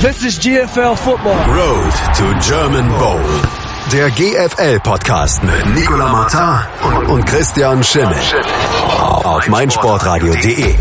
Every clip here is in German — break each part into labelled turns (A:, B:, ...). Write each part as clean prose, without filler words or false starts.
A: This is GFL Football.
B: Road to German Bowl. Der GFL-Podcast mit Nicolas Martin und Christian Schimmel. Auf meinsportradio.de.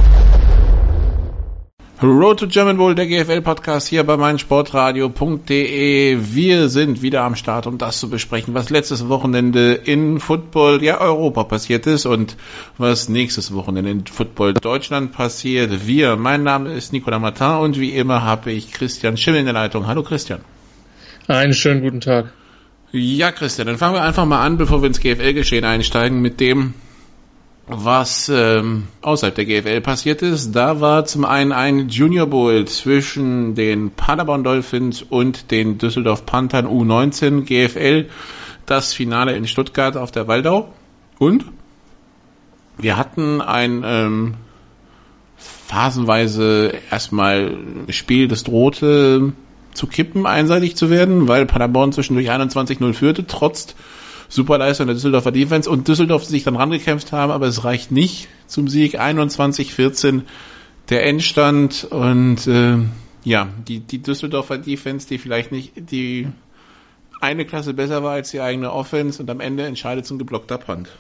C: Road to German Bowl, der GFL-Podcast hier bei meinsportradio.de. Wir sind wieder am Start, um das zu besprechen, was letztes Wochenende in Football, ja Europa passiert ist und was nächstes Wochenende in Football Deutschland passiert. Mein Name ist Nicolas Martin und wie immer habe ich Christian Schimmel in der Leitung. Hallo Christian.
D: Einen schönen guten Tag.
C: Ja Christian, dann fangen wir einfach mal an, bevor wir ins GFL-Geschehen einsteigen, mit dem, was außerhalb der GFL passiert ist. Da war zum einen ein Junior Bowl zwischen den Paderborn Dolphins und den Düsseldorf Panthern U19 GFL. Das Finale in Stuttgart auf der Waldau. Und wir hatten ein phasenweise erstmal Spiel, das drohte zu kippen, einseitig zu werden, weil Paderborn zwischendurch 21-0 führte, trotz Superleistung der Düsseldorfer Defense und Düsseldorf sich dann rangekämpft haben, aber es reicht nicht zum Sieg. 21-14 der Endstand und die Düsseldorfer Defense, die vielleicht nicht die eine Klasse besser war als die eigene Offense und am Ende entscheidet zum geblockter Punt.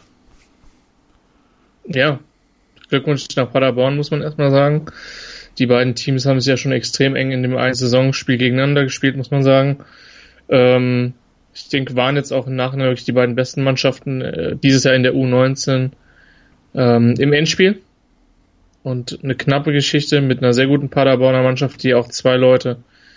D: Ja, Glückwunsch nach Paderborn, muss man erstmal sagen. Die beiden Teams haben es ja schon extrem eng in dem einen Saisonspiel gegeneinander gespielt, muss man sagen. Ich denke, waren jetzt auch im Nachhinein wirklich die beiden besten Mannschaften dieses Jahr in der U19 im Endspiel. Und eine knappe Geschichte mit einer sehr guten Paderborner Mannschaft, die auch 2 Leute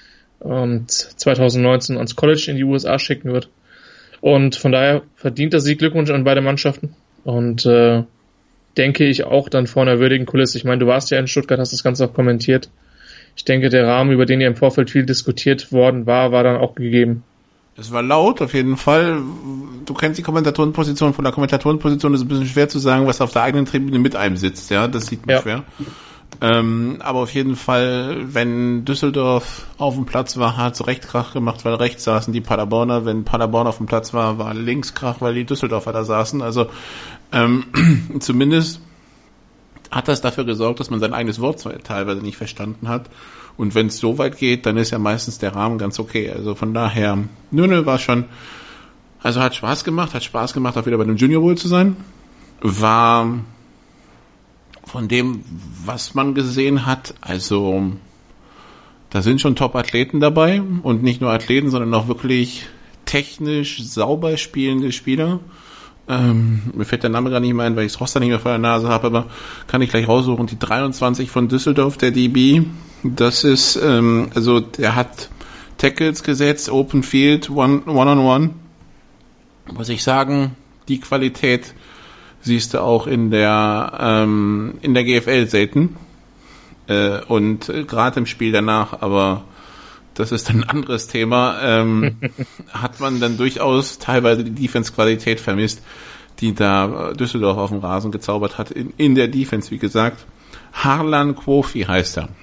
D: 2019 ans College in die USA schicken wird. Und von daher verdient der Sieg. Glückwunsch an beide Mannschaften. Und denke ich auch dann vor einer würdigen Kulisse. Ich meine, du warst ja in Stuttgart, hast das Ganze auch kommentiert. Ich denke, der Rahmen, über den ja im Vorfeld viel diskutiert worden war dann auch gegeben.
C: Es war laut, auf jeden Fall. Du kennst die Kommentatorenposition. Von der Kommentatorenposition ist es ein bisschen schwer zu sagen, was auf der eigenen Tribüne mit einem sitzt. Ja, das sieht man schwer. Aber auf jeden Fall, wenn Düsseldorf auf dem Platz war, hat es recht Krach gemacht, weil rechts saßen die Paderborner. Wenn Paderborn auf dem Platz war, war links Krach, weil die Düsseldorfer da saßen. Also zumindest hat das dafür gesorgt, dass man sein eigenes Wort teilweise nicht verstanden hat. Und wenn es so weit geht, dann ist ja meistens der Rahmen ganz okay. Also von daher, war schon, also hat Spaß gemacht, auch wieder bei dem Junior Bowl zu sein. War von dem, was man gesehen hat, also da sind schon Top-Athleten dabei und nicht nur Athleten, sondern auch wirklich technisch sauber spielende Spieler. Mir fällt der Name gar nicht mehr ein, weil ich das Roster nicht mehr vor der Nase habe, aber kann ich gleich raussuchen. Die 23 von Düsseldorf, der DB, das ist, der hat Tackles gesetzt, Open Field, One-on-One. Muss ich sagen, die Qualität siehst du auch in der GFL selten. Und gerade im Spiel danach, aber das ist ein anderes Thema, hat man dann durchaus teilweise die Defense-Qualität vermisst, die da Düsseldorf auf dem Rasen gezaubert hat, in der Defense, wie gesagt. Harlan Quofi heißt er.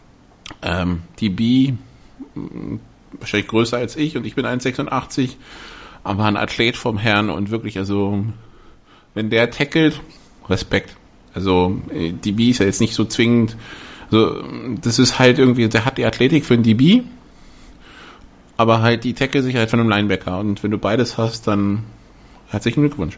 C: DB, wahrscheinlich größer als ich und ich bin 1,86, aber ein Athlet vom Herrn und wirklich, also, wenn der tackelt, Respekt. Also, DB ist ja jetzt nicht so zwingend, also, das ist halt irgendwie, der hat die Athletik für einen DB, aber halt die Tackle-Sicherheit von einem Linebacker. Und wenn du beides hast, dann herzlichen Glückwunsch.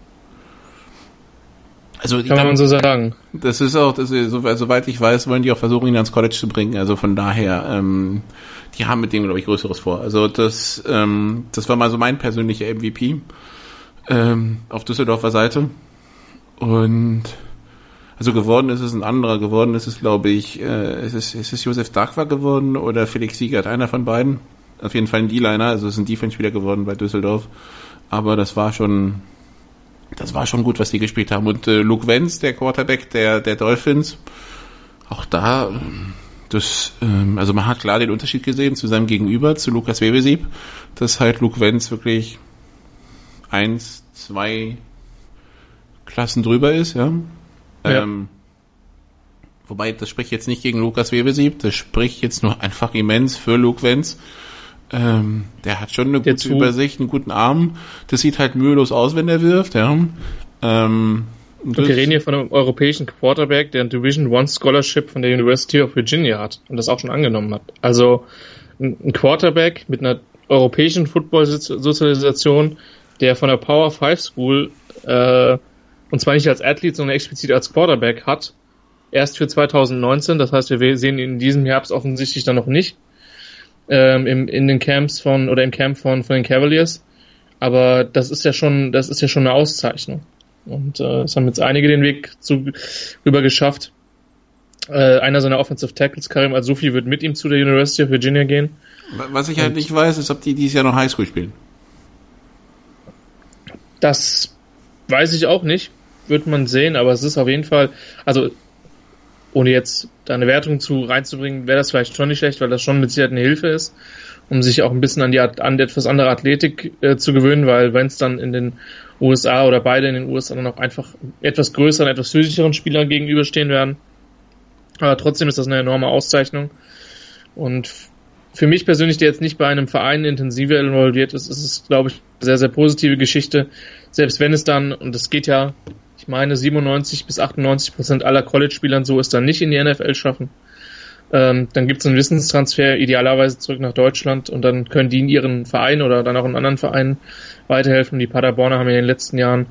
C: Also
D: kann man so sagen.
C: Das ist soweit ich weiß, wollen die auch versuchen, ihn ans College zu bringen. Also von daher, die haben mit dem, glaube ich, Größeres vor. Also das war mal so mein persönlicher MVP auf Düsseldorfer Seite. Und also geworden ist es ein anderer. Geworden ist es, glaube ich, ist es Josef Dachwa geworden oder Felix Siegert, einer von beiden. Auf jeden Fall ein D-Liner, also es ist ein Defense-Spieler geworden bei Düsseldorf. Aber das war schon gut, was die gespielt haben. Und Luke Wenz, der Quarterback der Dolphins, auch da, also man hat klar den Unterschied gesehen zu seinem Gegenüber, zu Lukas Webesieb, dass halt Luke Wenz wirklich 1, 2 Klassen drüber ist, ja. Wobei, das spricht jetzt nicht gegen Lukas Webesieb, das spricht jetzt nur einfach immens für Luke Wenz. Der hat schon eine gute Übersicht, einen guten Arm. Das sieht halt mühelos aus, wenn er wirft, ja. Und
D: Und wir reden hier von einem europäischen Quarterback, der ein Division I Scholarship von der University of Virginia hat und das auch schon angenommen hat. Also ein Quarterback mit einer europäischen Football-Sozialisation, der von der Power 5 School, und zwar nicht als Athlet, sondern explizit als Quarterback hat, erst für 2019, das heißt, wir sehen ihn in diesem Herbst offensichtlich dann noch nicht, in den Camps im Camp von den Cavaliers, aber das ist ja schon eine Auszeichnung. Und es haben jetzt einige den Weg rüber geschafft. Einer seiner Offensive Tackles, Karim Al-Sufi, wird mit ihm zu der University of Virginia gehen.
C: Was ich halt nicht weiß, ist, ob die dieses Jahr noch Highschool spielen.
D: Das weiß ich auch nicht. Wird man sehen, aber es ist auf jeden Fall, also ohne jetzt da eine Wertung reinzubringen, wäre das vielleicht schon nicht schlecht, weil das schon mit Sicherheit eine Hilfe ist, um sich auch ein bisschen an die etwas andere Athletik zu gewöhnen, weil wenn es dann in den USA oder beide in den USA dann auch einfach etwas größeren, etwas physischeren Spielern gegenüberstehen werden. Aber trotzdem ist das eine enorme Auszeichnung. Und für mich persönlich, der jetzt nicht bei einem Verein intensiver involviert ist, ist es, glaube ich, eine sehr, sehr positive Geschichte. Selbst wenn es dann, und das geht ja, ich meine, 97-98% aller College-Spielern so ist, dann nicht in die NFL schaffen. Dann gibt es einen Wissenstransfer idealerweise zurück nach Deutschland und dann können die in ihren Verein oder dann auch in anderen Vereinen weiterhelfen. Die Paderborner haben in den letzten Jahren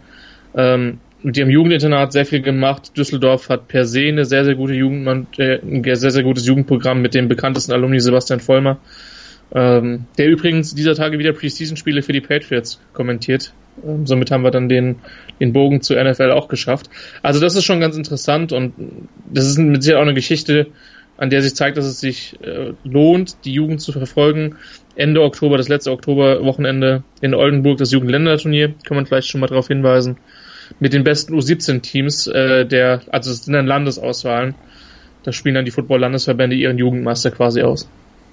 D: mit ihrem Jugendinternat sehr viel gemacht. Düsseldorf hat per se eine sehr, sehr gute ein sehr, sehr gutes Jugendprogramm mit dem bekanntesten Alumni Sebastian Vollmer, der übrigens dieser Tage wieder Preseason-Spiele für die Patriots kommentiert. Somit haben wir dann den Bogen zur NFL auch geschafft. Also das ist schon ganz interessant und das ist mit Sicherheit auch eine Geschichte, an der sich zeigt, dass es sich lohnt, die Jugend zu verfolgen. Ende Oktober, das letzte Oktoberwochenende in Oldenburg, das Jugendländerturnier, kann man vielleicht schon mal darauf hinweisen, mit den besten U17-Teams, also es sind dann Landesauswahlen, da spielen dann die Football-Landesverbände ihren Jugendmeister quasi aus.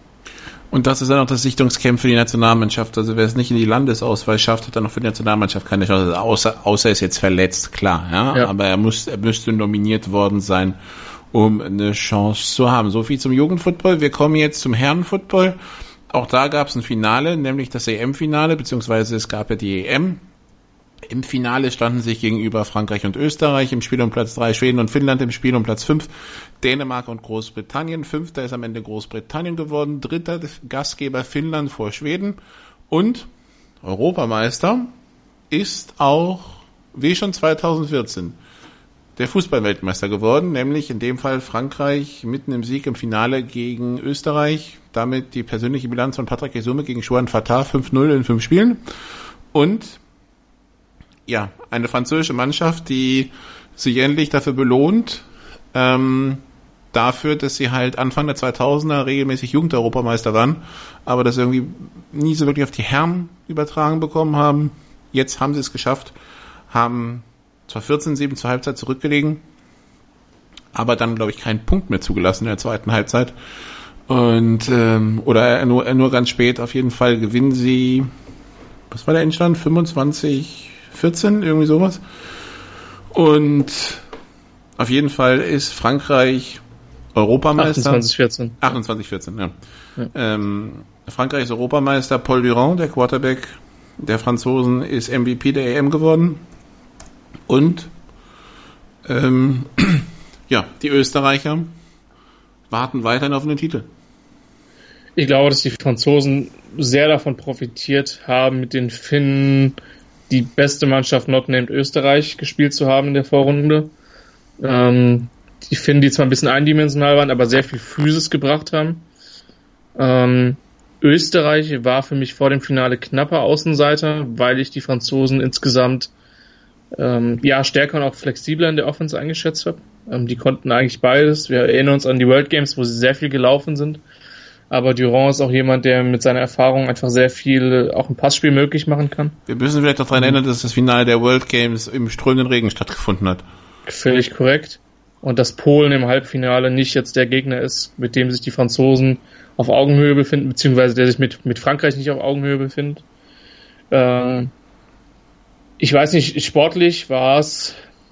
C: Und das ist dann auch das Sichtungscamp für die Nationalmannschaft. Also wer es nicht in die Landesauswahl schafft, hat dann auch für die Nationalmannschaft keine Chance, außer er ist jetzt verletzt, klar. Ja? Aber er müsste nominiert worden sein, um eine Chance zu haben. So viel zum Jugendfootball. Wir kommen jetzt zum Herrenfootball. Auch da gab es ein Finale, nämlich das EM-Finale, beziehungsweise es gab ja die EM. Im Finale standen sich gegenüber Frankreich und Österreich, im Spiel um Platz 3 Schweden und Finnland, im Spiel um Platz 5 Dänemark und Großbritannien. 5. ist am Ende Großbritannien geworden, 3. Gastgeber Finnland vor Schweden und Europameister ist auch, wie schon 2014, der Fußballweltmeister geworden, nämlich in dem Fall Frankreich mitten im Sieg im Finale gegen Österreich, damit die persönliche Bilanz von Patrick Esume gegen Juan Fatah 5-0 in 5 Spielen und ja, eine französische Mannschaft, die sich endlich dafür belohnt, dafür, dass sie halt Anfang der 2000er regelmäßig Jugendeuropameister waren, aber das irgendwie nie so wirklich auf die Herren übertragen bekommen haben. Jetzt haben sie es geschafft, haben zwar 14-7 zur Halbzeit zurückgelegen, aber dann, glaube ich, keinen Punkt mehr zugelassen in der zweiten Halbzeit. Und oder nur ganz spät. Auf jeden Fall gewinnen sie, was war der Endstand? 25-14, irgendwie sowas. Und auf jeden Fall ist Frankreich Europameister. 28-14, ja. Frankreich ist Europameister. Paul Durand, der Quarterback der Franzosen, ist MVP der EM geworden. Und die Österreicher warten weiterhin auf einen Titel.
D: Ich glaube, dass die Franzosen sehr davon profitiert haben, mit den Finnen die beste Mannschaft not named Österreich gespielt zu haben in der Vorrunde. Die Finnen, die zwar ein bisschen eindimensional waren, aber sehr viel Physis gebracht haben. Österreich war für mich vor dem Finale knapper Außenseiter, weil ich die Franzosen insgesamt stärker und auch flexibler in der Offense eingeschätzt habe. Die konnten eigentlich beides. Wir erinnern uns an die World Games, wo sie sehr viel gelaufen sind. Aber Durand ist auch jemand, der mit seiner Erfahrung einfach sehr viel auch im Passspiel möglich machen kann.
C: Wir müssen vielleicht daran erinnern, dass das Finale der World Games im strömenden Regen stattgefunden hat.
D: Völlig korrekt. Und dass Polen im Halbfinale nicht jetzt der Gegner ist, mit dem sich die Franzosen auf Augenhöhe befinden, beziehungsweise der sich mit Frankreich nicht auf Augenhöhe befindet. Ich weiß nicht, sportlich war es,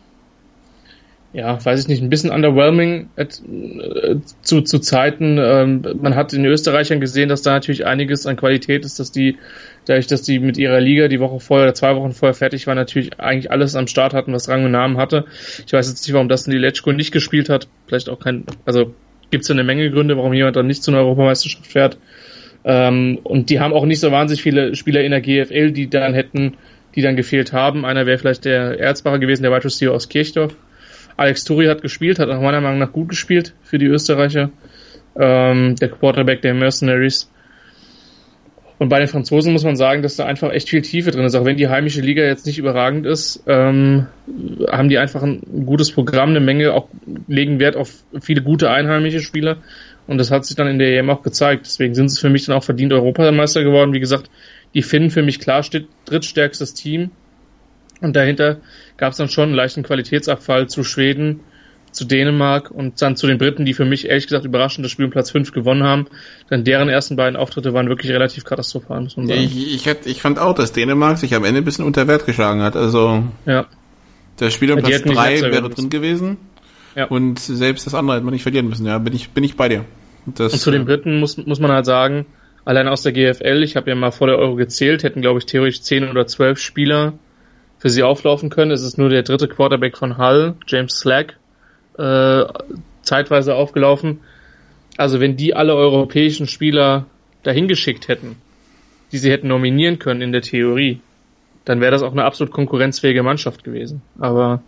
D: ein bisschen underwhelming zu Zeiten. Man hat in den Österreichern gesehen, dass da natürlich einiges an Qualität ist, dass die dadurch, dass die mit ihrer Liga die Woche vorher oder 2 Wochen vorher fertig waren, natürlich eigentlich alles am Start hatten, was Rang und Namen hatte. Ich weiß jetzt nicht, warum Dustin Diletschko nicht gespielt hat. Vielleicht auch gibt es eine Menge Gründe, warum jemand dann nicht zu einer Europameisterschaft fährt. Und die haben auch nicht so wahnsinnig viele Spieler in der GFL, die dann gefehlt haben. Einer wäre vielleicht der Erzbacher gewesen, der Wide Receiver aus Kirchdorf. Alex Turi hat gespielt, hat auch meiner Meinung nach gut gespielt für die Österreicher. Der Quarterback der Mercenaries. Und bei den Franzosen muss man sagen, dass da einfach echt viel Tiefe drin ist. Auch wenn die heimische Liga jetzt nicht überragend ist, haben die einfach ein gutes Programm, eine Menge, auch legen Wert auf viele gute einheimische Spieler. Und das hat sich dann in der EM auch gezeigt. Deswegen sind sie für mich dann auch verdient Europameister geworden. Wie gesagt, die Finnen für mich klar drittstärkstes Team. Und dahinter gab es dann schon einen leichten Qualitätsabfall zu Schweden, zu Dänemark und dann zu den Briten, die für mich ehrlich gesagt überraschend das Spiel um Platz 5 gewonnen haben. Denn deren ersten beiden Auftritte waren wirklich relativ katastrophal, muss man sagen.
C: Ich fand auch, dass Dänemark sich am Ende ein bisschen unter Wert geschlagen hat. Also das Spiel um Platz 3 wäre drin gewesen. Ja. Und selbst das andere hätte man nicht verlieren müssen. Ja, bin ich bei dir. Und
D: zu den Briten muss man halt sagen, allein aus der GFL, ich habe ja mal vor der Euro gezählt, hätten glaube ich theoretisch 10 oder 12 Spieler für sie auflaufen können. Es ist nur der dritte Quarterback von Hull, James Slack, zeitweise aufgelaufen. Also wenn die alle europäischen Spieler dahin geschickt hätten, die sie hätten nominieren können in der Theorie, dann wäre das auch eine absolut konkurrenzfähige Mannschaft gewesen. Aber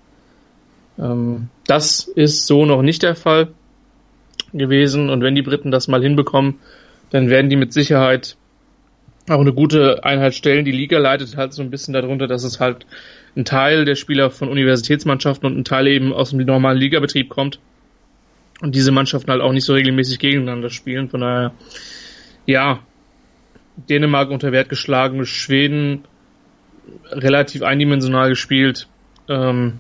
D: das ist so noch nicht der Fall gewesen. Und wenn die Briten das mal hinbekommen, dann werden die mit Sicherheit auch eine gute Einheit stellen. Die Liga leidet halt so ein bisschen darunter, dass es halt ein Teil der Spieler von Universitätsmannschaften und ein Teil eben aus dem normalen Ligabetrieb kommt und diese Mannschaften halt auch nicht so regelmäßig gegeneinander spielen. Von daher, ja, Dänemark unter Wert geschlagen, Schweden relativ eindimensional gespielt, aber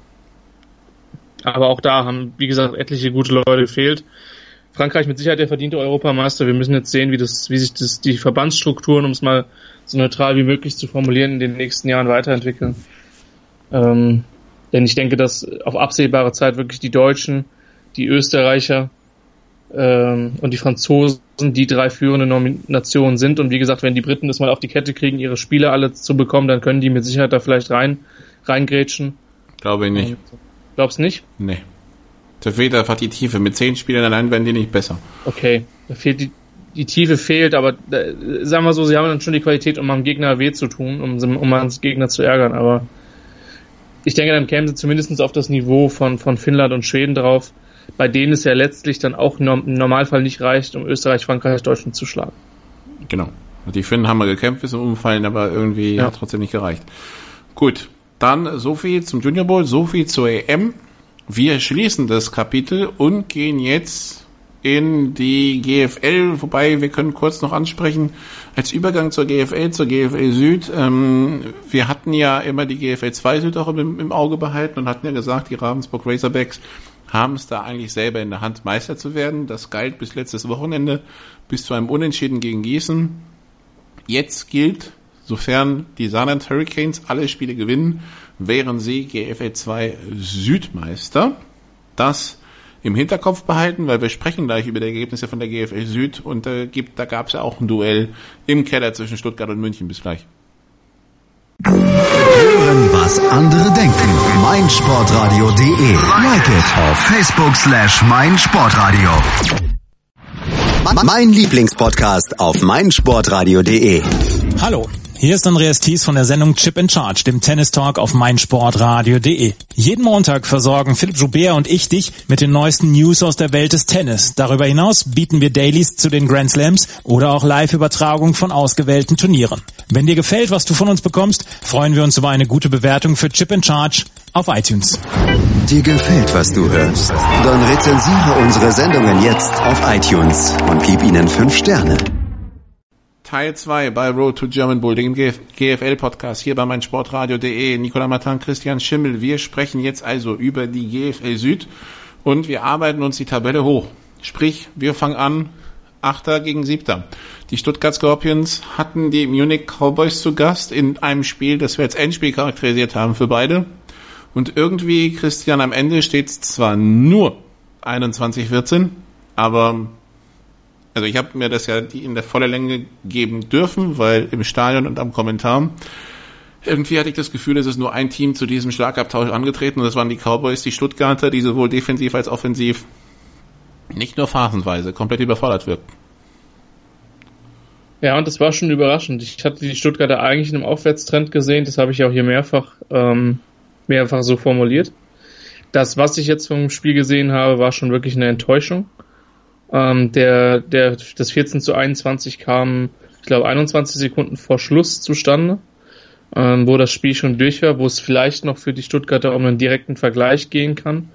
D: auch da haben, wie gesagt, etliche gute Leute gefehlt. Frankreich mit Sicherheit der verdiente Europameister. Wir müssen jetzt sehen, wie sich die Verbandsstrukturen, um es mal so neutral wie möglich zu formulieren, in den nächsten Jahren weiterentwickeln. Denn ich denke, dass auf absehbare Zeit wirklich die Deutschen, die Österreicher und die Franzosen die 3 führenden Nationen sind. Und wie gesagt, wenn die Briten das mal auf die Kette kriegen, ihre Spieler alle zu bekommen, dann können die mit Sicherheit da vielleicht reingrätschen.
C: Glaube ich nicht.
D: Glaubst du nicht?
C: Nee. Da fehlt einfach die Tiefe. Mit 10 Spielern allein werden die nicht besser.
D: Okay, da fehlt die Tiefe fehlt, aber sagen wir so, sie haben dann schon die Qualität, um am Gegner weh zu tun, um am Gegner zu ärgern, aber ich denke, dann kämen sie zumindest auf das Niveau von Finnland und Schweden drauf, bei denen es ja letztlich dann auch im Normalfall nicht reicht, um Österreich, Frankreich, Deutschland zu schlagen.
C: Genau. Die Finnen haben mal gekämpft bis zum Umfallen, aber irgendwie hat trotzdem nicht gereicht. Gut, dann so viel zum Junior Bowl, so viel zur EM. Wir schließen das Kapitel und gehen jetzt in die GFL, wobei wir können kurz noch ansprechen, als Übergang zur GFL Süd, wir hatten ja immer die GFL 2 Süd auch im Auge behalten und hatten ja gesagt, die Ravensburg Razorbacks haben es da eigentlich selber in der Hand, Meister zu werden. Das galt bis letztes Wochenende, bis zu einem Unentschieden gegen Gießen. Jetzt gilt, sofern die Saarland Hurricanes alle Spiele gewinnen, wären sie GFL 2 Südmeister. Das im Hinterkopf behalten, weil wir sprechen gleich über die Ergebnisse von der GFL Süd und da gab es ja auch ein Duell im Keller zwischen Stuttgart und München. Bis gleich.
B: Hören, was andere denken. meinsportradio.de. Like it auf Facebook/meinsportradio. Mein Lieblingspodcast auf meinsportradio.de.
A: Hallo. Hier ist Andreas Thies von der Sendung Chip in Charge, dem Tennis-Talk auf meinsportradio.de. Jeden Montag versorgen Philipp Joubert und ich dich mit den neuesten News aus der Welt des Tennis. Darüber hinaus bieten wir Dailies zu den Grand Slams oder auch Live-Übertragung von ausgewählten Turnieren. Wenn dir gefällt, was du von uns bekommst, freuen wir uns über eine gute Bewertung für Chip in Charge auf iTunes.
B: Dir gefällt, was du hörst? Dann rezensiere unsere Sendungen jetzt auf iTunes und gib ihnen 5 Sterne.
C: Teil 2 bei Road to German Bowl, dem GFL-Podcast hier bei meinsportradio.de. Nicolas Martin, Christian Schimmel. Wir sprechen jetzt also über die GFL Süd und wir arbeiten uns die Tabelle hoch. Sprich, wir fangen an, 8. gegen 7. Die Stuttgart Scorpions hatten die Munich Cowboys zu Gast in einem Spiel, das wir als Endspiel charakterisiert haben für beide. Und irgendwie, Christian, am Ende steht es zwar nur 21-14, aber Also ich habe mir das ja in der vollen Länge geben dürfen, weil im Stadion und am Kommentar irgendwie hatte ich das Gefühl, es ist nur ein Team zu diesem Schlagabtausch angetreten und das waren die Cowboys, die Stuttgarter, die sowohl defensiv als offensiv nicht nur phasenweise komplett überfordert wirken.
D: Ja, und das war schon überraschend. Ich hatte die Stuttgarter eigentlich in einem Aufwärtstrend gesehen, das habe ich auch hier mehrfach so formuliert. Das, was ich jetzt vom Spiel gesehen habe, war schon wirklich eine Enttäuschung. Das 14:21 kam, ich glaube, 21 Sekunden vor Schluss zustande, wo das Spiel schon durch war, wo es vielleicht noch für die Stuttgarter um einen direkten Vergleich gehen kann.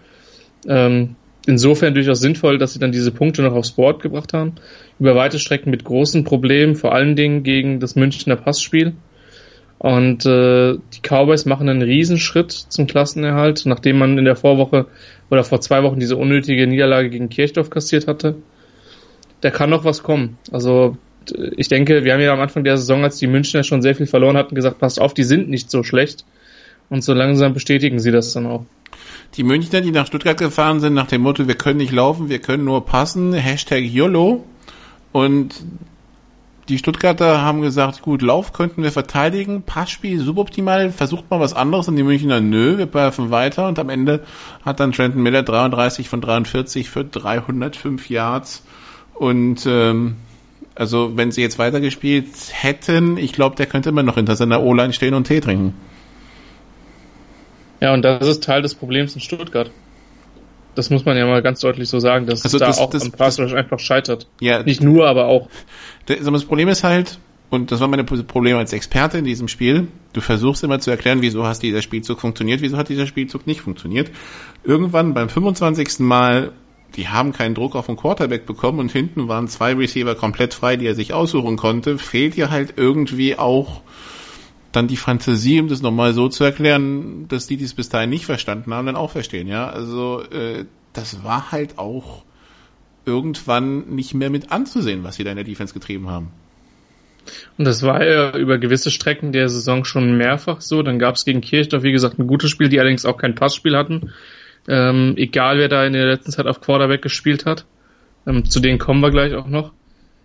D: Insofern durchaus sinnvoll, dass sie dann diese Punkte noch aufs Board gebracht haben. Über weite Strecken mit großen Problemen, vor allen Dingen gegen das Münchner Passspiel. Und die Cowboys machen einen Riesenschritt zum Klassenerhalt, nachdem man in der Vorwoche oder vor 2 Wochen diese unnötige Niederlage gegen Kirchdorf kassiert hatte. Da kann noch was kommen. Also ich denke, wir haben ja am Anfang der Saison, als die Münchner schon sehr viel verloren hatten, gesagt, passt auf, die sind nicht so schlecht. Und so langsam bestätigen sie das dann auch.
C: Die Münchner, die nach Stuttgart gefahren sind, nach dem Motto, wir können nicht laufen, wir können nur passen, #YOLO. Und die Stuttgarter haben gesagt, gut, Lauf könnten wir verteidigen, Passspiel suboptimal, versucht mal was anderes. Und die Münchner, nö, wir werfen weiter. Und am Ende hat dann Trenton Miller 33 von 43 für 305 Yards. Und also wenn sie jetzt weitergespielt hätten, ich glaube, der könnte immer noch hinter seiner O-Line stehen und Tee trinken.
D: Ja, und das ist Teil des Problems in Stuttgart. Das muss man ja mal ganz deutlich so sagen, dass
C: also
D: es da auch am Pass Rush einfach scheitert.
C: Ja,
D: nicht nur, aber auch.
C: Das Problem ist halt, und das war meine Probleme als Experte in diesem Spiel, du versuchst immer zu erklären, wieso hat dieser Spielzug funktioniert, wieso hat dieser Spielzug nicht funktioniert. Irgendwann beim 25. Mal, die haben keinen Druck auf den Quarterback bekommen und hinten waren 2 Receiver komplett frei, die er sich aussuchen konnte, fehlt dir halt irgendwie auch dann die Fantasie, um das nochmal so zu erklären, dass die es bis dahin nicht verstanden haben, dann auch verstehen, ja. Also das war halt auch irgendwann nicht mehr mit anzusehen, was sie da in der Defense getrieben haben.
D: Und das war ja über gewisse Strecken der Saison schon mehrfach so. Dann gab es gegen Kirchdorf, wie gesagt, ein gutes Spiel, die allerdings auch kein Passspiel hatten. Egal, wer da in der letzten Zeit auf Quarterback gespielt hat. Zu denen kommen wir gleich auch noch.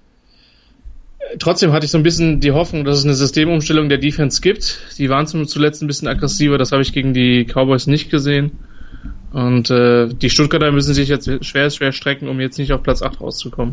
D: Trotzdem hatte ich so ein bisschen die Hoffnung, dass es eine Systemumstellung der Defense gibt. Die waren zuletzt ein bisschen aggressiver, das habe ich gegen die Cowboys nicht gesehen. Und die Stuttgarter müssen sich jetzt schwer strecken, um jetzt nicht auf Platz 8 rauszukommen.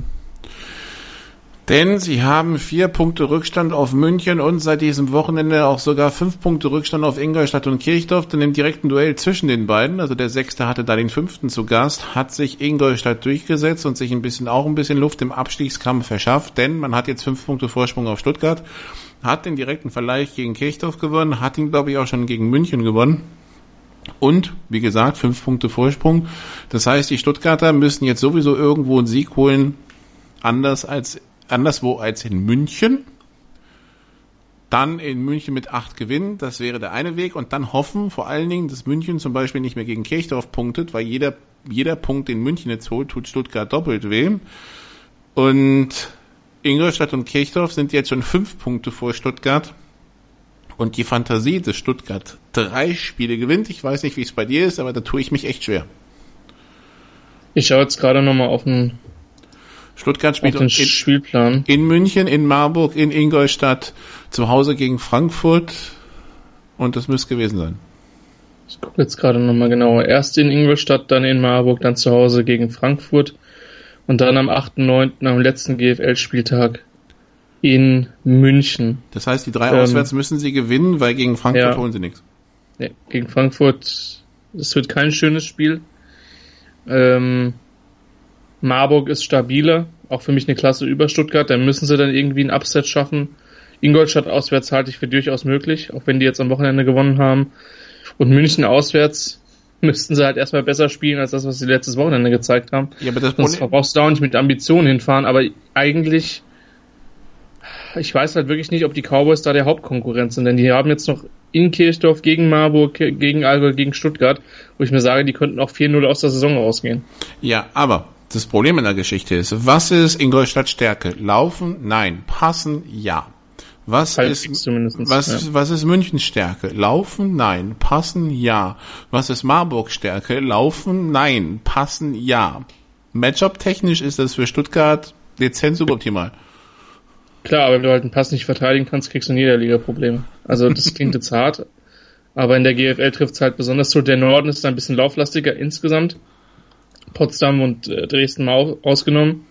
C: Denn sie haben 4 Punkte Rückstand auf München und seit diesem Wochenende auch sogar 5 Punkte Rückstand auf Ingolstadt und Kirchdorf. Denn im direkten Duell zwischen den beiden, also der 6. hatte da den 5. zu Gast, hat sich Ingolstadt durchgesetzt und sich ein bisschen Luft im Abstiegskampf verschafft. Denn man hat jetzt 5 Punkte Vorsprung auf Stuttgart, hat den direkten Vergleich gegen Kirchdorf gewonnen, hat ihn, glaube ich, auch schon gegen München gewonnen. Und, wie gesagt, 5 Punkte Vorsprung. Das heißt, die Stuttgarter müssen jetzt sowieso irgendwo einen Sieg holen, anderswo als in München. Dann in München mit 8 gewinnen, das wäre der eine Weg. Und dann hoffen vor allen Dingen, dass München zum Beispiel nicht mehr gegen Kirchdorf punktet, weil jeder Punkt, den München jetzt holt, tut Stuttgart doppelt weh. Und Ingolstadt und Kirchdorf sind jetzt schon 5 Punkte vor Stuttgart. Und die Fantasie, dass Stuttgart 3 Spiele gewinnt, ich weiß nicht, wie es bei dir ist, aber da tue ich mich echt schwer.
D: Ich schaue jetzt gerade nochmal auf den
C: Stuttgart spielt
D: den Spielplan.
C: In München, in Marburg, in Ingolstadt, zu Hause gegen Frankfurt und das müsste gewesen sein.
D: Ich gucke jetzt gerade nochmal genauer. Erst in Ingolstadt, dann in Marburg, dann zu Hause gegen Frankfurt und dann am 8.9. am letzten GFL-Spieltag in München.
C: Das heißt, die 3 auswärts müssen sie gewinnen, weil gegen Frankfurt holen sie nichts.
D: Ja, gegen Frankfurt, es wird kein schönes Spiel. Marburg ist stabiler, auch für mich eine Klasse über Stuttgart, da müssen sie dann irgendwie einen Upset schaffen. Ingolstadt auswärts halte ich für durchaus möglich, auch wenn die jetzt am Wochenende gewonnen haben. Und München auswärts müssten sie halt erstmal besser spielen, als das, was sie letztes Wochenende gezeigt haben. Ja, aber sonst brauchst du auch nicht mit Ambitionen hinfahren, aber eigentlich, ich weiß halt wirklich nicht, ob die Cowboys da der Hauptkonkurrent sind, denn die haben jetzt noch in Kirchdorf gegen Marburg, gegen Allgäu, gegen Stuttgart, wo ich mir sage, die könnten auch 4-0 aus der Saison rausgehen.
C: Ja, aber das Problem in der Geschichte ist, was ist Ingolstadt Stärke? Laufen? Nein. Passen? Ja. Was ist München Stärke? Laufen? Nein. Passen? Ja. Was ist Marburg Stärke? Laufen? Nein. Passen? Ja. Matchup technisch ist das für Stuttgart dezent suboptimal.
D: Klar, aber wenn du halt einen Pass nicht verteidigen kannst, kriegst du in jeder Liga Probleme. Also das klingt jetzt hart, aber in der GFL trifft es halt besonders so. Der Norden ist ein bisschen lauflastiger insgesamt. Potsdam und Dresden mal ausgenommen.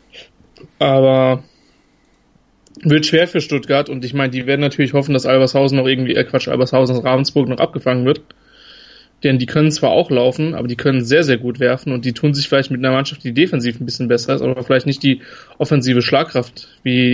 D: Aber wird schwer für Stuttgart und ich meine, die werden natürlich hoffen, dass Albershausen aus Ravensburg noch abgefangen wird. Denn die können zwar auch laufen, aber die können sehr, sehr gut werfen und die tun sich vielleicht mit einer Mannschaft, die defensiv ein bisschen besser ist, aber vielleicht nicht die offensive Schlagkraft, wie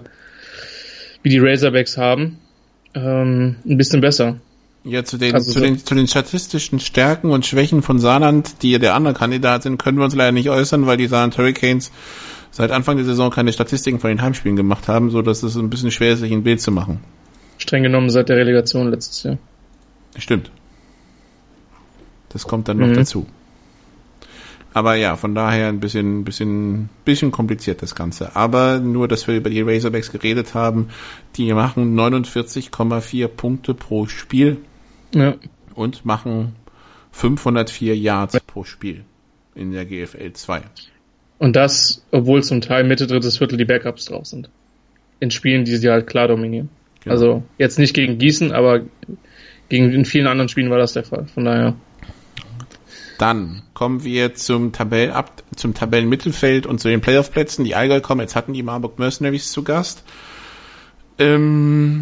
D: die Razorbacks haben, ein bisschen besser.
C: Ja, zu den statistischen Stärken und Schwächen von Saarland, die ja der andere Kandidat sind, können wir uns leider nicht äußern, weil die Saarland Hurricanes seit Anfang der Saison keine Statistiken von den Heimspielen gemacht haben, so dass es ein bisschen schwer ist, sich ein Bild zu machen.
D: Streng genommen seit der Relegation letztes Jahr.
C: Stimmt. Das kommt dann noch dazu. Aber ja, von daher ein bisschen kompliziert das Ganze. Aber nur, dass wir über die Razorbacks geredet haben, die machen 49,4 Punkte pro Spiel und machen 504 Yards pro Spiel in der GFL 2. Und
D: das, obwohl zum Teil Mitte, drittes Viertel die Backups drauf sind. In Spielen, die sie halt klar dominieren. Genau. Also jetzt nicht gegen Gießen, aber in vielen anderen Spielen war das der Fall. Von daher.
C: Dann kommen wir zum Tabellenmittelfeld und zu den Playoff-Plätzen. Die Allgäu Comets hatten die Marburg Mercenaries zu Gast. Die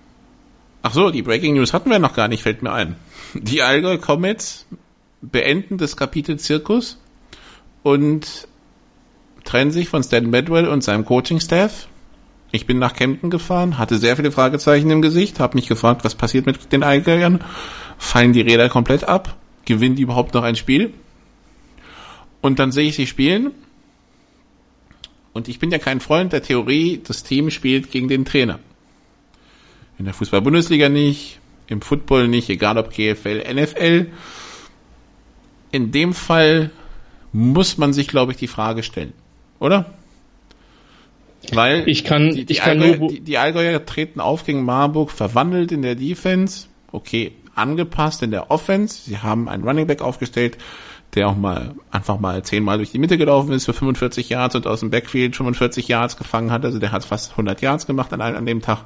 C: Breaking News hatten wir noch gar nicht, fällt mir ein. Die Allgäu Comets beenden das Kapitel Zirkus und trennen sich von Stan Bedwell und seinem Coaching-Staff. Ich bin nach Kempten gefahren, hatte sehr viele Fragezeichen im Gesicht, habe mich gefragt, was passiert mit den Allgäuern? Fallen die Räder komplett ab? Gewinnen die überhaupt noch ein Spiel? Und dann sehe ich sie spielen. Und ich bin ja kein Freund der Theorie, das Team spielt gegen den Trainer. In der Fußball-Bundesliga nicht, im Football nicht, egal ob GFL, NFL. In dem Fall muss man sich, glaube ich, die Frage stellen. Oder? Weil die Allgäuer treten auf gegen Marburg, verwandelt in der Defense. Okay, angepasst in der Offense. Sie haben einen Running Back aufgestellt, der auch einfach mal 10-mal durch die Mitte gelaufen ist für 45 Yards und aus dem Backfield 45 Yards gefangen hat. Also der hat fast 100 Yards gemacht an dem Tag.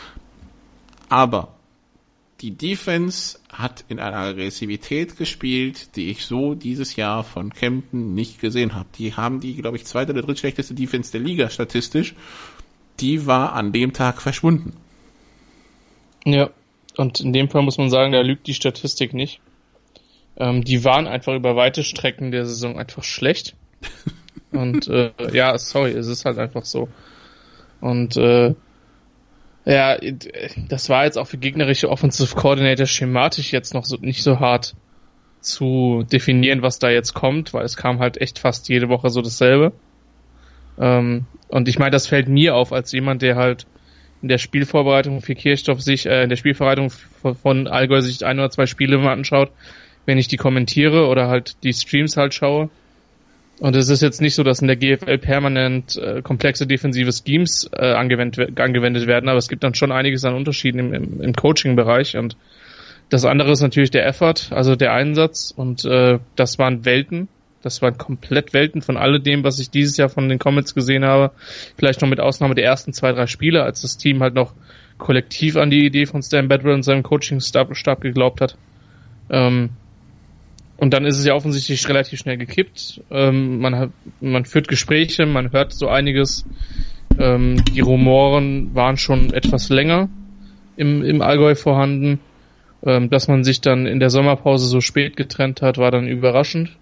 C: Aber die Defense hat in einer Aggressivität gespielt, die ich so dieses Jahr von Kempten nicht gesehen habe. Die haben die, glaube ich, zweite oder drittschlechteste Defense der Liga statistisch. Die war an dem Tag verschwunden.
D: Ja. Und in dem Fall muss man sagen, da lügt die Statistik nicht. Die waren einfach über weite Strecken der Saison einfach schlecht. Und es ist halt einfach so. Und das war jetzt auch für gegnerische Offensive Coordinator schematisch jetzt noch nicht so hart zu definieren, was da jetzt kommt, weil es kam halt echt fast jede Woche so dasselbe. Und ich meine, das fällt mir auf als jemand, der halt in der Spielvorbereitung für Kirchdorf sich, in der Spielvorbereitung von Allgäu sich 1 oder 2 Spiele mal anschaut, wenn ich die kommentiere oder halt die Streams halt schaue. Und es ist jetzt nicht so, dass in der GFL permanent komplexe defensive Schemes angewendet werden, aber es gibt dann schon einiges an Unterschieden im Coaching-Bereich. Und das andere ist natürlich der Effort, also der Einsatz. Und das waren Welten. Das waren komplett Welten von alledem, was ich dieses Jahr von den Comets gesehen habe. Vielleicht noch mit Ausnahme der ersten 2-3 Spiele, als das Team halt noch kollektiv an die Idee von Stan Bedwell und seinem Coaching-Stab geglaubt hat. Und dann ist es ja offensichtlich relativ schnell gekippt. Man führt Gespräche, man hört so einiges. Die Rumoren waren schon etwas länger im Allgäu vorhanden. Dass man sich dann in der Sommerpause so spät getrennt hat, war dann überraschend.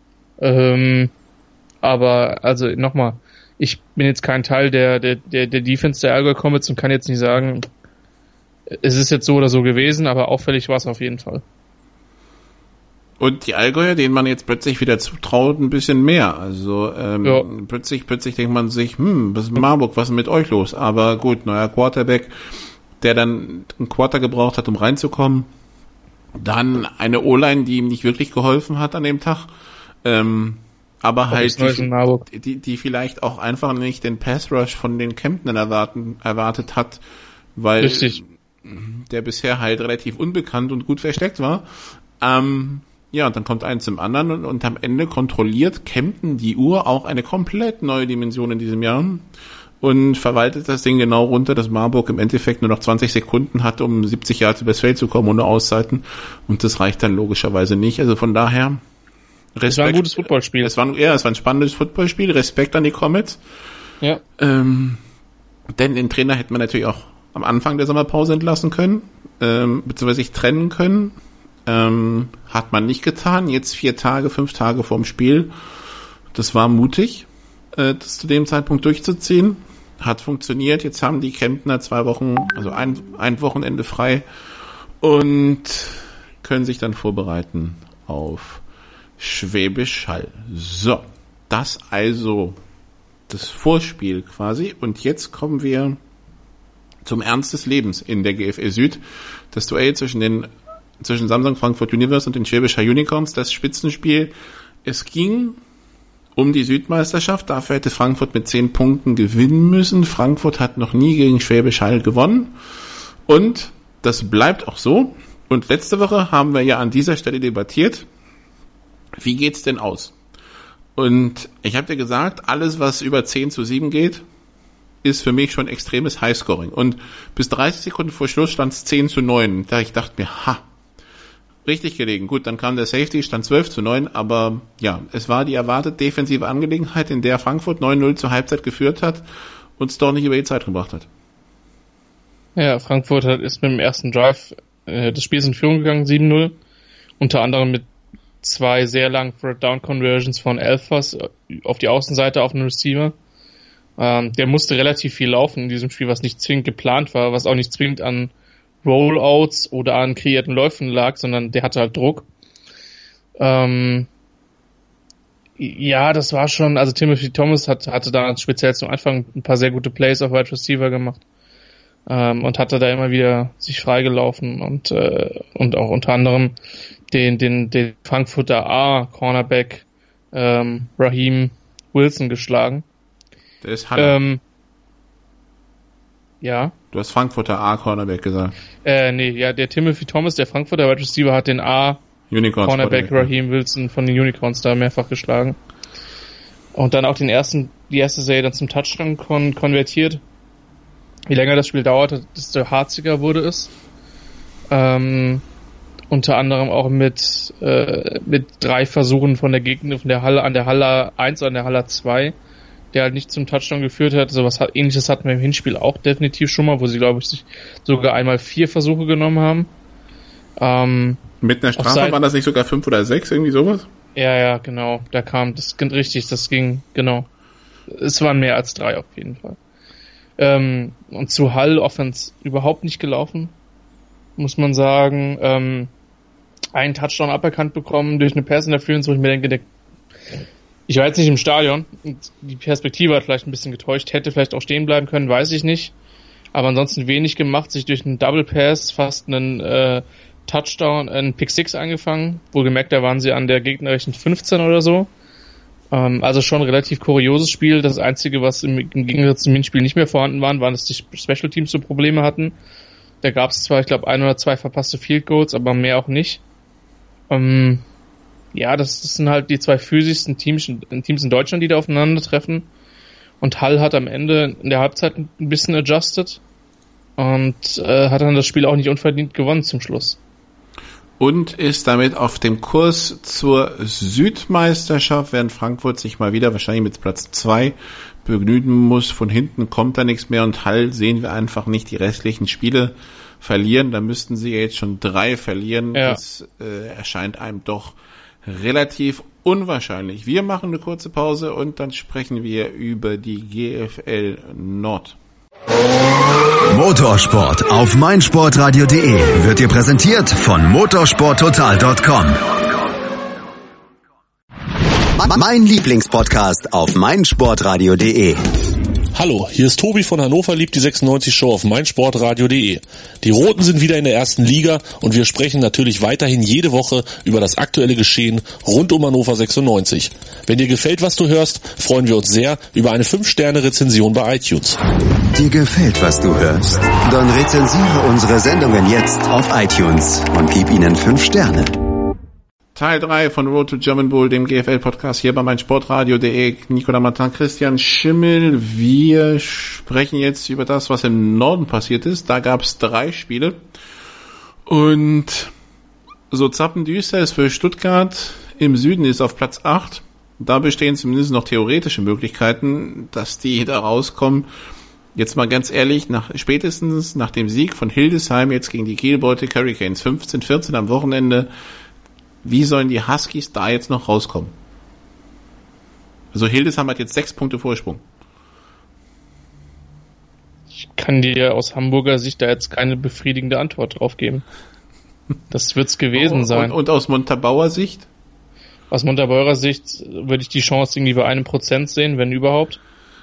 D: Aber also nochmal, ich bin jetzt kein Teil der Defense der Allgäu Comets und kann jetzt nicht sagen, es ist jetzt so oder so gewesen, aber auffällig war es auf jeden Fall.
C: Und die Allgäuer, denen man jetzt plötzlich wieder zutraut, ein bisschen mehr. Also plötzlich denkt man sich, was ist mit Marburg, was ist mit euch los? Aber gut, neuer Quarterback, der dann einen Quarter gebraucht hat, um reinzukommen. Dann eine O-Line, die ihm nicht wirklich geholfen hat an dem Tag. Aber halt die vielleicht auch einfach nicht den Pass Rush von den Kemptnern erwartet hat, weil der bisher halt relativ unbekannt und gut versteckt war. Ja, und dann kommt eins zum anderen und am Ende kontrolliert Kempten die Uhr, auch eine komplett neue Dimension in diesem Jahr, und verwaltet das Ding genau runter, dass Marburg im Endeffekt nur noch 20 Sekunden hat, um 70 Yards übers Feld zu kommen, ohne Auszeiten, und das reicht dann logischerweise nicht. Also von daher Respekt.
D: Es war ein gutes Footballspiel.
C: Es war ein spannendes Footballspiel, Respekt an die Comets.
D: Ja.
C: Denn den Trainer hätte man natürlich auch am Anfang der Sommerpause entlassen können, beziehungsweise sich trennen können. Hat man nicht getan. Jetzt 5 Tage vorm Spiel. Das war mutig, das zu dem Zeitpunkt durchzuziehen. Hat funktioniert. Jetzt haben die Kemptner 2 Wochen, also ein Wochenende frei und können sich dann vorbereiten auf Schwäbisch Hall. So, das also das Vorspiel quasi. Und jetzt kommen wir zum Ernst des Lebens in der GFL Süd. Das Duell zwischen Samsung Frankfurt Universe und den Schwäbisch Hall Unicorns, das Spitzenspiel. Es ging um die Südmeisterschaft. Dafür hätte Frankfurt mit 10 Punkten gewinnen müssen. Frankfurt hat noch nie gegen Schwäbisch Hall gewonnen. Und das bleibt auch so. Und letzte Woche haben wir ja an dieser Stelle debattiert, wie geht's denn aus? Und ich habe dir gesagt, alles, was über 10-7 geht, ist für mich schon extremes Highscoring. Und bis 30 Sekunden vor Schluss stand es 10-9. Da ich dachte mir, richtig gelegen. Gut, dann kam der Safety, stand 12-9, aber ja, es war die erwartete defensive Angelegenheit, in der Frankfurt 9-0 zur Halbzeit geführt hat und es doch nicht über die Zeit gebracht hat.
D: Ja, Frankfurt ist mit dem ersten Drive des Spiels in Führung gegangen, 7-0. Unter anderem mit 2 sehr langen Third-Down-Conversions von Elfers auf die Außenseite auf den Receiver. Der musste relativ viel laufen in diesem Spiel, was nicht zwingend geplant war, was auch nicht zwingend an Rollouts oder an kreierten Läufen lag, sondern der hatte halt Druck. Ja, das war schon, also Timothy Thomas hatte da speziell zum Anfang ein paar sehr gute Plays auf Wide Receiver gemacht und hatte da immer wieder sich freigelaufen und auch unter anderem den Frankfurter A-Cornerback Raheem Wilson geschlagen.
C: Der ist Halle.
D: Ja.
C: Du hast Frankfurter A-Cornerback gesagt.
D: Der Timothy Thomas, der Frankfurter Wide Receiver, hat den A-Cornerback Raheem Wilson von den Unicorns da mehrfach geschlagen. Und dann auch die erste Serie dann zum Touchdown konvertiert. Je länger das Spiel dauerte, desto harziger wurde es. Unter anderem auch mit 3 Versuchen von der Halle, an der Halle 1 und an der Halle 2, der halt nicht zum Touchdown geführt hat. So was Ähnliches hatten wir im Hinspiel auch definitiv schon mal, wo sie, glaube ich, sich sogar einmal 4 Versuche genommen haben.
C: Mit einer Strafe waren das nicht sogar 5 oder 6, irgendwie sowas?
D: Ja, genau. Das ging, genau. Es waren mehr als 3 auf jeden Fall. Und zu Hall Offense überhaupt nicht gelaufen, muss man sagen. Einen Touchdown aberkannt bekommen durch eine Pass-Interference, wo ich mir denke, ich war jetzt nicht im Stadion, die Perspektive hat vielleicht ein bisschen getäuscht, hätte vielleicht auch stehen bleiben können, weiß ich nicht. Aber ansonsten wenig gemacht, sich durch einen Double Pass fast einen Touchdown, einen Pick 6 eingefangen. Wohlgemerkt, da waren sie an der gegnerischen 15 oder so. Also schon ein relativ kurioses Spiel. Das Einzige, was im Gegensatz zum Hinspiel nicht mehr vorhanden waren, dass die Special Teams so Probleme hatten. Da gab es zwar, ich glaube, 1 oder 2 verpasste Field Goals, aber mehr auch nicht. Das sind halt die 2 physischsten Teams in Deutschland, die da aufeinandertreffen. Und Hall hat am Ende in der Halbzeit ein bisschen adjusted und hat dann das Spiel auch nicht unverdient gewonnen zum Schluss.
C: Und ist damit auf dem Kurs zur Südmeisterschaft, während Frankfurt sich mal wieder wahrscheinlich mit Platz 2 begnügen muss. Von hinten kommt da nichts mehr und Hall sehen wir einfach nicht die restlichen Spiele verlieren. Da müssten sie ja jetzt schon 3 verlieren. Ja. Das erscheint einem doch relativ unwahrscheinlich. Wir machen eine kurze Pause und dann sprechen wir über die GFL Nord.
B: Motorsport auf meinsportradio.de wird dir präsentiert von motorsporttotal.com. Mein Lieblingspodcast auf meinsportradio.de.
E: Hallo, hier ist Tobi von Hannover liebt die 96 Show auf meinsportradio.de. Die Roten sind wieder in der ersten Liga und wir sprechen natürlich weiterhin jede Woche über das aktuelle Geschehen rund um Hannover 96. Wenn dir gefällt, was du hörst, freuen wir uns sehr über eine 5-Sterne-Rezension bei iTunes.
B: Dir gefällt, was du hörst? Dann rezensiere unsere Sendungen jetzt auf iTunes und gib ihnen 5 Sterne.
C: Teil 3 von Road to German Bowl, dem GFL-Podcast hier bei meinsportradio.de. Nicolas Martin, Christian Schimmel. Wir sprechen jetzt über das, was im Norden passiert ist. Da gab es 3 Spiele. Und so zappendüster ist für Stuttgart. Im Süden ist auf Platz 8. Da bestehen zumindest noch theoretische Möglichkeiten, dass die da rauskommen. Jetzt mal ganz ehrlich, spätestens nach dem Sieg von Hildesheim jetzt gegen die Kiel Baltic Hurricanes 15-14 am Wochenende, wie sollen die Huskies da jetzt noch rauskommen? Also Hildesheim hat jetzt 6 Punkte Vorsprung.
D: Ich kann dir aus Hamburger Sicht da jetzt keine befriedigende Antwort drauf geben. Das wird's gewesen sein.
C: Und aus Montabaur Sicht?
D: Aus Montabeurer Sicht würde ich die Chance irgendwie bei 1% sehen, wenn überhaupt.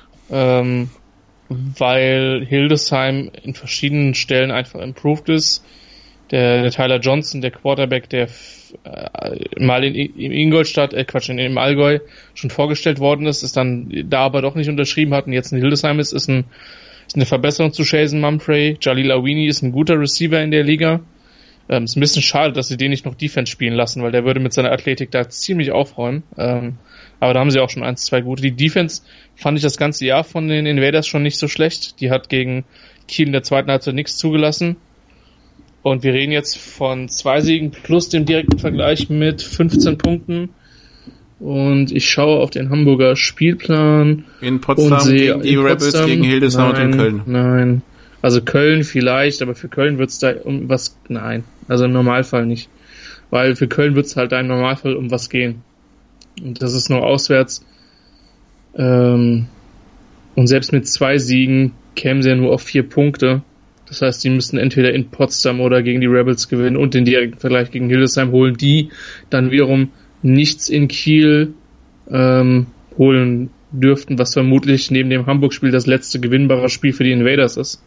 D: Weil Hildesheim in verschiedenen Stellen einfach improved ist. Der Tyler Johnson, der Quarterback, der mal in Ingolstadt, im Allgäu schon vorgestellt worden ist dann da aber doch nicht unterschrieben hat und jetzt in Hildesheim ist eine Verbesserung zu Jason Mumphrey. Jalil Awini ist ein guter Receiver in der Liga. Ist ein bisschen schade, dass sie den nicht noch Defense spielen lassen, weil der würde mit seiner Athletik da ziemlich aufräumen. Aber da haben sie auch schon 1-2 gute. Die Defense fand ich das ganze Jahr von den Invaders schon nicht so schlecht. Die hat gegen Kiel in der zweiten Halbzeit nichts zugelassen. Und wir reden jetzt von 2 Siegen plus dem direkten Vergleich mit 15 Punkten. Und ich schaue auf den Hamburger Spielplan.
C: In Potsdam und sehe gegen die Rebels, Potsdam, gegen Hildesheim und in Köln.
D: Nein. Also Köln vielleicht, aber für Köln wird's da um was, nein, also im Normalfall nicht. Weil für Köln wird's halt da im Normalfall um was gehen. Und das ist nur auswärts. Und selbst mit 2 Siegen kämen sie ja nur auf 4 Punkte. Das heißt, die müssten entweder in Potsdam oder gegen die Rebels gewinnen und den direkten Vergleich gegen Hildesheim holen, die dann wiederum nichts in Kiel holen dürften, was vermutlich neben dem Hamburg-Spiel das letzte gewinnbare Spiel für die Invaders ist.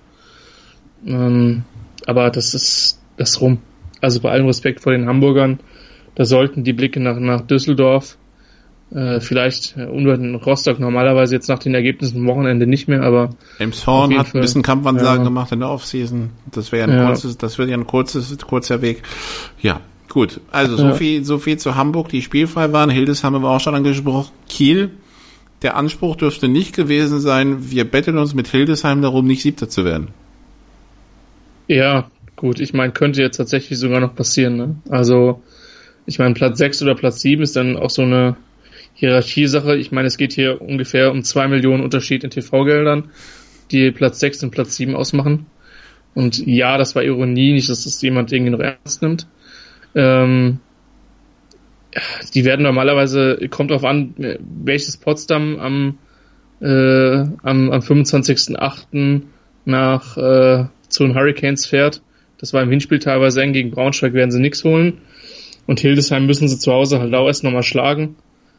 D: Aber das ist das rum. Also bei allem Respekt vor den Hamburgern, da sollten die Blicke nach Düsseldorf, vielleicht in Rostock normalerweise jetzt nach den Ergebnissen am Wochenende nicht mehr, aber
C: Elmshorn hat ein bisschen Kampfansagen gemacht in der Offseason. Das wäre ja ein kurzer Weg. Ja, gut. Also so viel zu Hamburg, die spielfrei waren. Hildesheim haben wir auch schon angesprochen. Kiel, der Anspruch dürfte nicht gewesen sein, wir betteln uns mit Hildesheim darum, nicht 7. zu werden.
D: Ja, gut, ich meine, könnte jetzt tatsächlich sogar noch passieren, ne? Also, ich meine, Platz 6 oder Platz 7 ist dann auch so eine Hierarchiesache. Ich meine, es geht hier ungefähr um 2 Millionen Unterschied in TV-Geldern, die Platz 6 und Platz 7 ausmachen. Und ja, das war Ironie, nicht, dass das jemand irgendwie noch ernst nimmt. Die werden normalerweise, kommt drauf an, welches Potsdam am 25.08. zu den Hurricanes fährt. Das war im Hinspiel teilweise eng, gegen Braunschweig werden sie nichts holen. Und Hildesheim müssen sie zu Hause halt auch erst nochmal schlagen.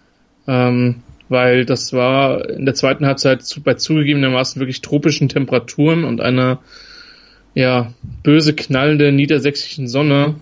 D: Weil das war in der zweiten Halbzeit bei zugegebenermaßen wirklich tropischen Temperaturen und einer böse knallende niedersächsischen Sonne.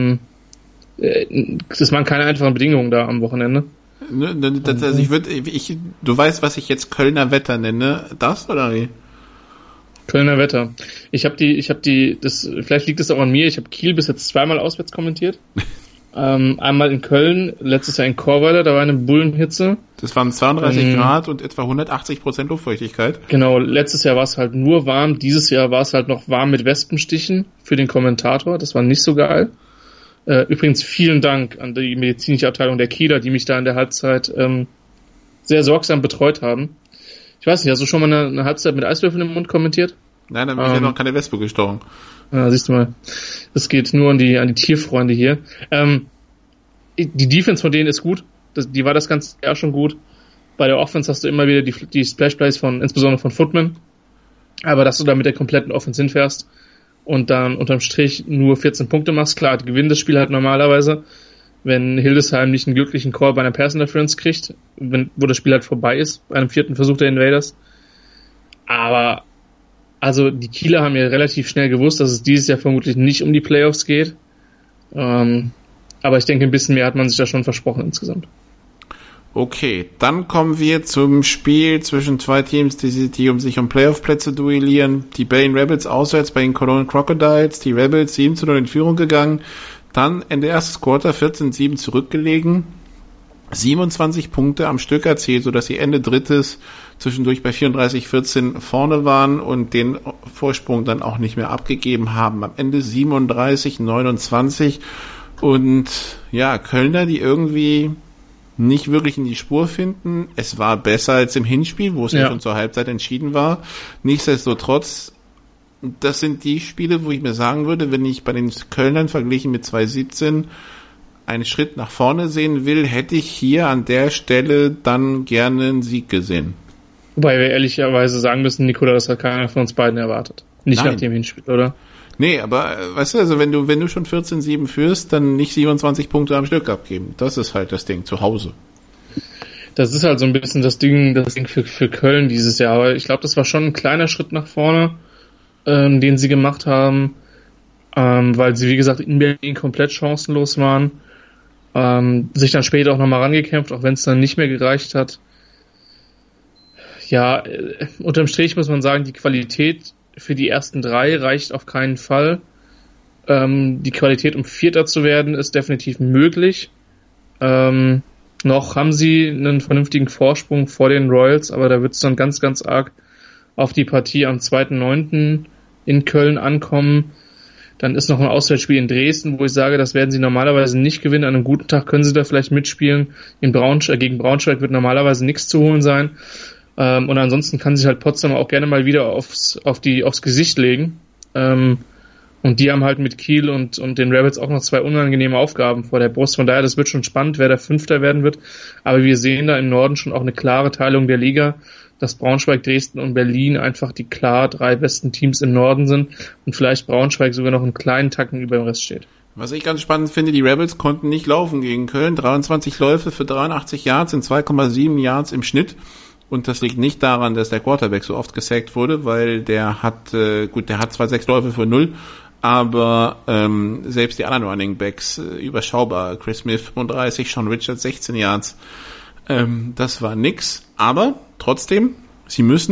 D: Das waren keine einfachen Bedingungen da am Wochenende.
C: Also du weißt, was ich jetzt Kölner Wetter nenne. Das oder wie?
D: Kölner Wetter. Vielleicht liegt es auch an mir, ich habe Kiel bis jetzt 2-mal auswärts kommentiert. Einmal in Köln, letztes Jahr in Chorweiler, da war eine Bullenhitze.
C: Das waren 32 Grad und etwa 180% Luftfeuchtigkeit.
D: Genau, letztes Jahr war es halt nur warm, dieses Jahr war es halt noch warm mit Wespenstichen für den Kommentator, das war nicht so geil. Übrigens vielen Dank an die medizinische Abteilung der Kieler, die mich da in der Halbzeit sehr sorgsam betreut haben. Ich weiß nicht, hast du schon mal eine Halbzeit mit Eiswürfeln im Mund kommentiert?
C: Nein, da bin ich ja noch keine Wespe gestochen.
D: Ja, siehst du mal. Das geht nur an die Tierfreunde hier. Die Defense von denen ist gut. Die war das ganze Jahr schon gut. Bei der Offense hast du immer wieder die Splash-Plays insbesondere von Footman. Aber dass du da mit der kompletten Offense hinfährst und dann unterm Strich nur 14 Punkte machst, klar, die gewinnen das Spiel halt normalerweise, wenn Hildesheim nicht einen glücklichen Call bei einer Pass Interference kriegt, wo das Spiel halt vorbei ist, bei einem 4. Versuch der Invaders. Aber also die Kieler haben ja relativ schnell gewusst, dass es dieses Jahr vermutlich nicht um die Playoffs geht. Aber ich denke, ein bisschen mehr hat man sich da schon versprochen insgesamt.
C: Okay, dann kommen wir zum Spiel zwischen 2 Teams, die sich um Playoff-Plätze duellieren. Die Berlin Rebels auswärts bei den Cologne Crocodiles. Die Rebels 7-0 in Führung gegangen. Dann Ende erstes Quarter 14-7 zurückgelegen, 27 Punkte am Stück erzielt, sodass sie Ende drittes zwischendurch bei 34-14 vorne waren und den Vorsprung dann auch nicht mehr abgegeben haben. Am Ende 37-29 und ja, Kölner, die irgendwie nicht wirklich in die Spur finden. Es war besser als im Hinspiel, wo es ja schon zur Halbzeit entschieden war. Nichtsdestotrotz, das sind die Spiele, wo ich mir sagen würde, wenn ich bei den Kölnern verglichen mit 2017 einen Schritt nach vorne sehen will, hätte ich hier an der Stelle dann gerne einen Sieg gesehen.
D: Wobei wir ehrlicherweise sagen müssen, Nikola, das hat keiner von uns beiden erwartet. Nicht nach dem Hinspiel, oder?
C: Nee, aber weißt du, also wenn du schon 14-7 führst, dann nicht 27 Punkte am Stück abgeben. Das ist halt das Ding, zu Hause.
D: Das ist halt so ein bisschen das Ding für Köln dieses Jahr. Aber ich glaube, das war schon ein kleiner Schritt nach vorne, den sie gemacht haben, weil sie, wie gesagt, in Berlin komplett chancenlos waren. Sich dann später auch nochmal rangekämpft, auch wenn es dann nicht mehr gereicht hat. Ja, unterm Strich muss man sagen, die Qualität für die ersten 3 reicht auf keinen Fall. Die Qualität, um Vierter zu werden, ist definitiv möglich. Noch haben sie einen vernünftigen Vorsprung vor den Royals, aber da wird es dann ganz, ganz arg auf die Partie am 2.9. in Köln ankommen. Dann ist noch ein Auswärtsspiel in Dresden, wo ich sage, das werden sie normalerweise nicht gewinnen. An einem guten Tag können sie da vielleicht mitspielen. Gegen Braunschweig wird normalerweise nichts zu holen sein. Und ansonsten kann sich halt Potsdam auch gerne mal wieder aufs Gesicht legen. Und die haben halt mit Kiel und den Rebels auch noch 2 unangenehme Aufgaben vor der Brust. Von daher, das wird schon spannend, wer der Fünfter werden wird. Aber wir sehen da im Norden schon auch eine klare Teilung der Liga, dass Braunschweig, Dresden und Berlin einfach die klar 3 besten Teams im Norden sind und vielleicht Braunschweig sogar noch einen kleinen Tacken über dem Rest steht.
C: Was ich ganz spannend finde, die Rebels konnten nicht laufen gegen Köln. 23 Läufe für 83 Yards in 2,7 Yards im Schnitt. Und das liegt nicht daran, dass der Quarterback so oft gesackt wurde, weil der hat zwar 6 Läufe für 0, aber selbst die anderen Running Backs überschaubar. Chris Smith 35, Sean Richards 16 Yards. Das war nix, aber trotzdem, sie haben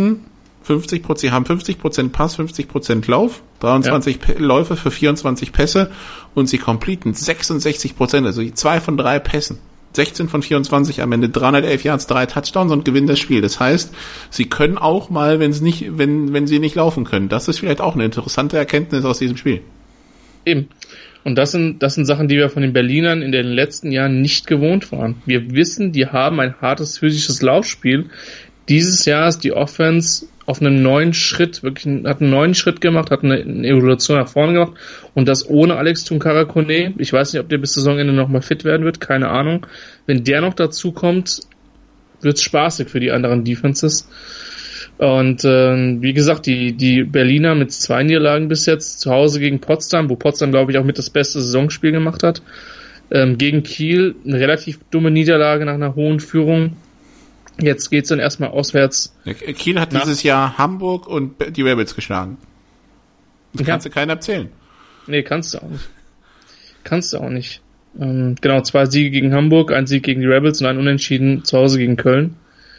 C: 50% Pass, 50% Lauf, 23 Läufe für 24 Pässe und sie completen 66%, also 2 von 3 Pässen. 16 von 24 am Ende, 311 Yards, 3 Touchdowns und gewinnen das Spiel. Das heißt, sie können auch mal, wenn sie nicht laufen können. Das ist vielleicht auch eine interessante Erkenntnis aus diesem Spiel.
D: Eben. Und das sind Sachen, die wir von den Berlinern in den letzten Jahren nicht gewohnt waren. Wir wissen, die haben ein hartes physisches Laufspiel. Dieses Jahr ist die Offense auf einem neuen Schritt, hat einen neuen Schritt gemacht, hat eine Evolution nach vorne gemacht und das ohne Alex Tunkara-Kone. Ich weiß nicht, ob der bis Saisonende nochmal fit werden wird, keine Ahnung. Wenn der noch dazu kommt, wird's spaßig für die anderen Defenses. Und wie gesagt, die Berliner mit 2 Niederlagen bis jetzt, zu Hause gegen Potsdam, wo Potsdam, glaube ich, auch mit das beste Saisonspiel gemacht hat. Gegen Kiel eine relativ dumme Niederlage nach einer hohen Führung. Jetzt geht's dann erstmal auswärts.
C: Kiel hat dieses Jahr Hamburg und die Rebels geschlagen. Das kannst du keinem erzählen.
D: Nee, kannst du auch nicht. Genau, 2 Siege gegen Hamburg, 1 Sieg gegen die Rebels und ein Unentschieden zu Hause gegen Köln.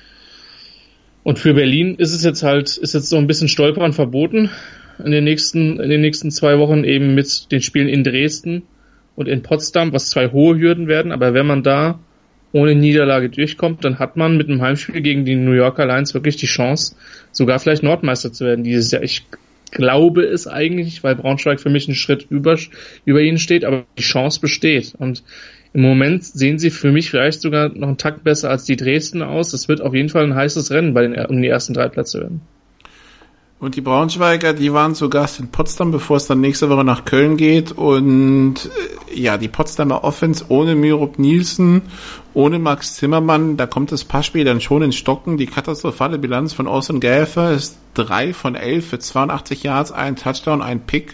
D: Und für Berlin ist jetzt so ein bisschen Stolpern verboten in den nächsten 2 Wochen eben mit den Spielen in Dresden und in Potsdam, was 2 hohe Hürden werden. Aber wenn man da ohne Niederlage durchkommt, dann hat man mit einem Heimspiel gegen die New Yorker Lions wirklich die Chance, sogar vielleicht Nordmeister zu werden dieses Jahr. Ich glaube es eigentlich, weil Braunschweig für mich einen Schritt über ihnen steht, aber die Chance besteht. Und im Moment sehen sie für mich vielleicht sogar noch einen Tack besser als die Dresden aus. Es wird auf jeden Fall ein heißes Rennen um die ersten 3 Plätze werden.
C: Und die Braunschweiger, die waren zu Gast in Potsdam, bevor es dann nächste Woche nach Köln geht. Und ja, die Potsdamer Offense ohne Myrup Nielsen, ohne Max Zimmermann, da kommt das Passspiel dann schon ins Stocken. Die katastrophale Bilanz von Austin Gaffer ist 3 von 11 für 82 Yards, 1 Touchdown, 1 Pick.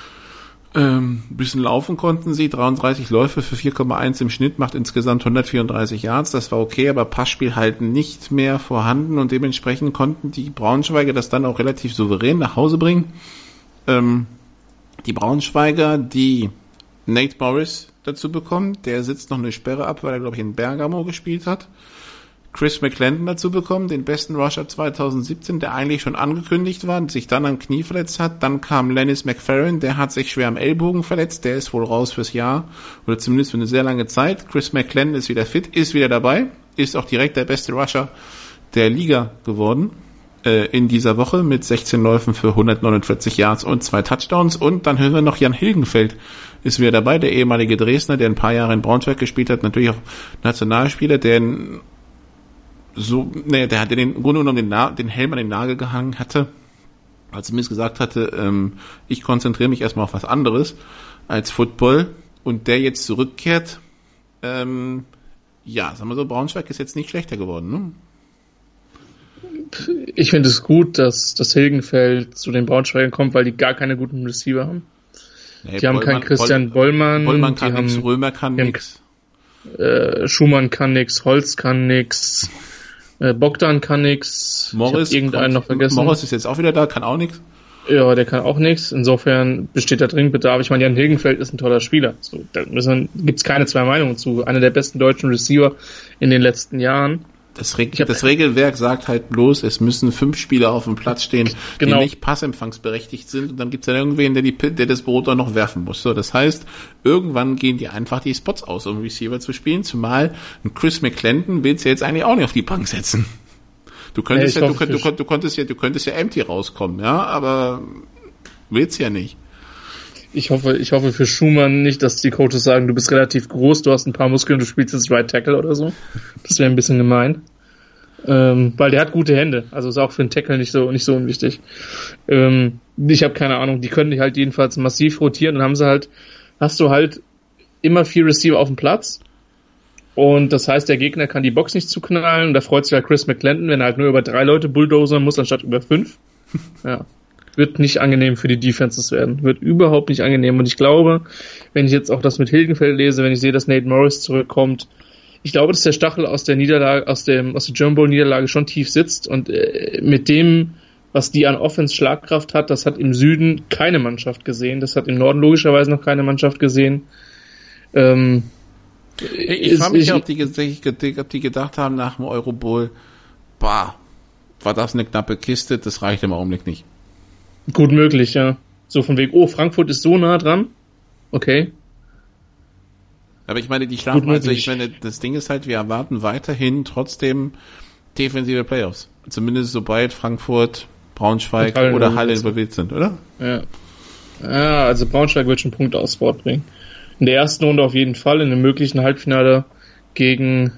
C: Ein bisschen laufen konnten sie, 33 Läufe für 4,1 im Schnitt, macht insgesamt 134 Yards, das war okay, aber Passspiel halt nicht mehr vorhanden und dementsprechend konnten die Braunschweiger das dann auch relativ souverän nach Hause bringen. Die Braunschweiger, die Nate Morris dazu bekommen, der sitzt noch eine Sperre ab, weil er, glaube ich, in Bergamo gespielt hat. Chris McClendon dazu bekommen, den besten Rusher 2017, der eigentlich schon angekündigt war, sich dann am Knie verletzt hat. Dann kam Lennis McFerrin, der hat sich schwer am Ellbogen verletzt, der ist wohl raus fürs Jahr oder zumindest für eine sehr lange Zeit. Chris McClendon ist wieder fit, ist wieder dabei, ist auch direkt der beste Rusher der Liga geworden in dieser Woche mit 16 Läufen für 149 Yards und 2 Touchdowns. Und dann hören wir noch Jan Hilgenfeld ist wieder dabei, der ehemalige Dresdner, der ein paar Jahre in Braunschweig gespielt hat, natürlich auch Nationalspieler, der hat im Grunde genommen den Helm an den Nagel gehangen hatte, als er mir gesagt hatte, ich konzentriere mich erstmal auf was anderes als Football, und der jetzt zurückkehrt, sagen wir so, Braunschweig ist jetzt nicht schlechter geworden, ne?
D: Ich finde es gut, dass das Hilgenfeld zu den Braunschweigern kommt, weil die gar keine guten Receiver haben. Nee, die haben keinen Christian Bollmann.
C: Bollmann kann nichts, Römer kann nichts.
D: Schumann kann nichts, Holz kann nichts, Bogdan kann nichts.
C: Morris,
D: irgendeinen noch vergessen.
C: Morris ist jetzt auch wieder da, kann auch nichts.
D: Ja, der kann auch nichts. Insofern besteht da dringend Bedarf. Ich meine, Jan Hilgenfeld ist ein toller Spieler. So, da gibt's keine zwei Meinungen zu. Einer der besten deutschen Receiver in den letzten Jahren.
C: Das Regelwerk sagt halt bloß, es müssen 5 Spieler auf dem Platz stehen, die nicht passempfangsberechtigt sind, und dann gibt's dann irgendwen, der das Brot auch noch werfen muss. So, das heißt, irgendwann gehen die einfach die Spots aus, um Receiver zu spielen, zumal ein Chris McClendon willst du jetzt eigentlich auch nicht auf die Bank setzen. Du könntest ja empty rauskommen, ja, aber willst ja nicht.
D: Ich hoffe für Schumann nicht, dass die Coaches sagen, du bist relativ groß, du hast ein paar Muskeln, du spielst jetzt Right Tackle oder so. Das wäre ein bisschen gemein. Weil der hat gute Hände, also ist auch für einen Tackle nicht so unwichtig. Ich habe keine Ahnung, die können dich halt jedenfalls massiv rotieren, und hast du halt immer 4 Receiver auf dem Platz, und das heißt, der Gegner kann die Box nicht zuknallen, und da freut sich halt Chris McClendon, wenn er halt nur über 3 Leute bulldozern muss, anstatt über 5. Ja. Wird nicht angenehm für die Defenses werden. Wird überhaupt nicht angenehm. Und ich glaube, wenn ich jetzt auch das mit Hilgenfeld lese, wenn ich sehe, dass Nate Morris zurückkommt, ich glaube, dass der Stachel aus der Niederlage, aus der German Bowl Niederlage schon tief sitzt, und mit dem, was die an Offense Schlagkraft hat, das hat im Süden keine Mannschaft gesehen. Das hat im Norden logischerweise noch keine Mannschaft gesehen.
C: Ich frage mich, ob die gedacht haben nach dem Euro Bowl, war das eine knappe Kiste, das reicht im Augenblick nicht.
D: Gut möglich, ja. So von wegen, Frankfurt ist so nah dran. Okay.
C: Aber ich meine, das Ding ist halt, wir erwarten weiterhin trotzdem defensive Playoffs. Zumindest sobald Frankfurt, Braunschweig oder Halle involviert sind, oder?
D: Ja. Ja, also Braunschweig wird schon Punkte aufs Board bringen. In der ersten Runde auf jeden Fall, in einem möglichen Halbfinale gegen,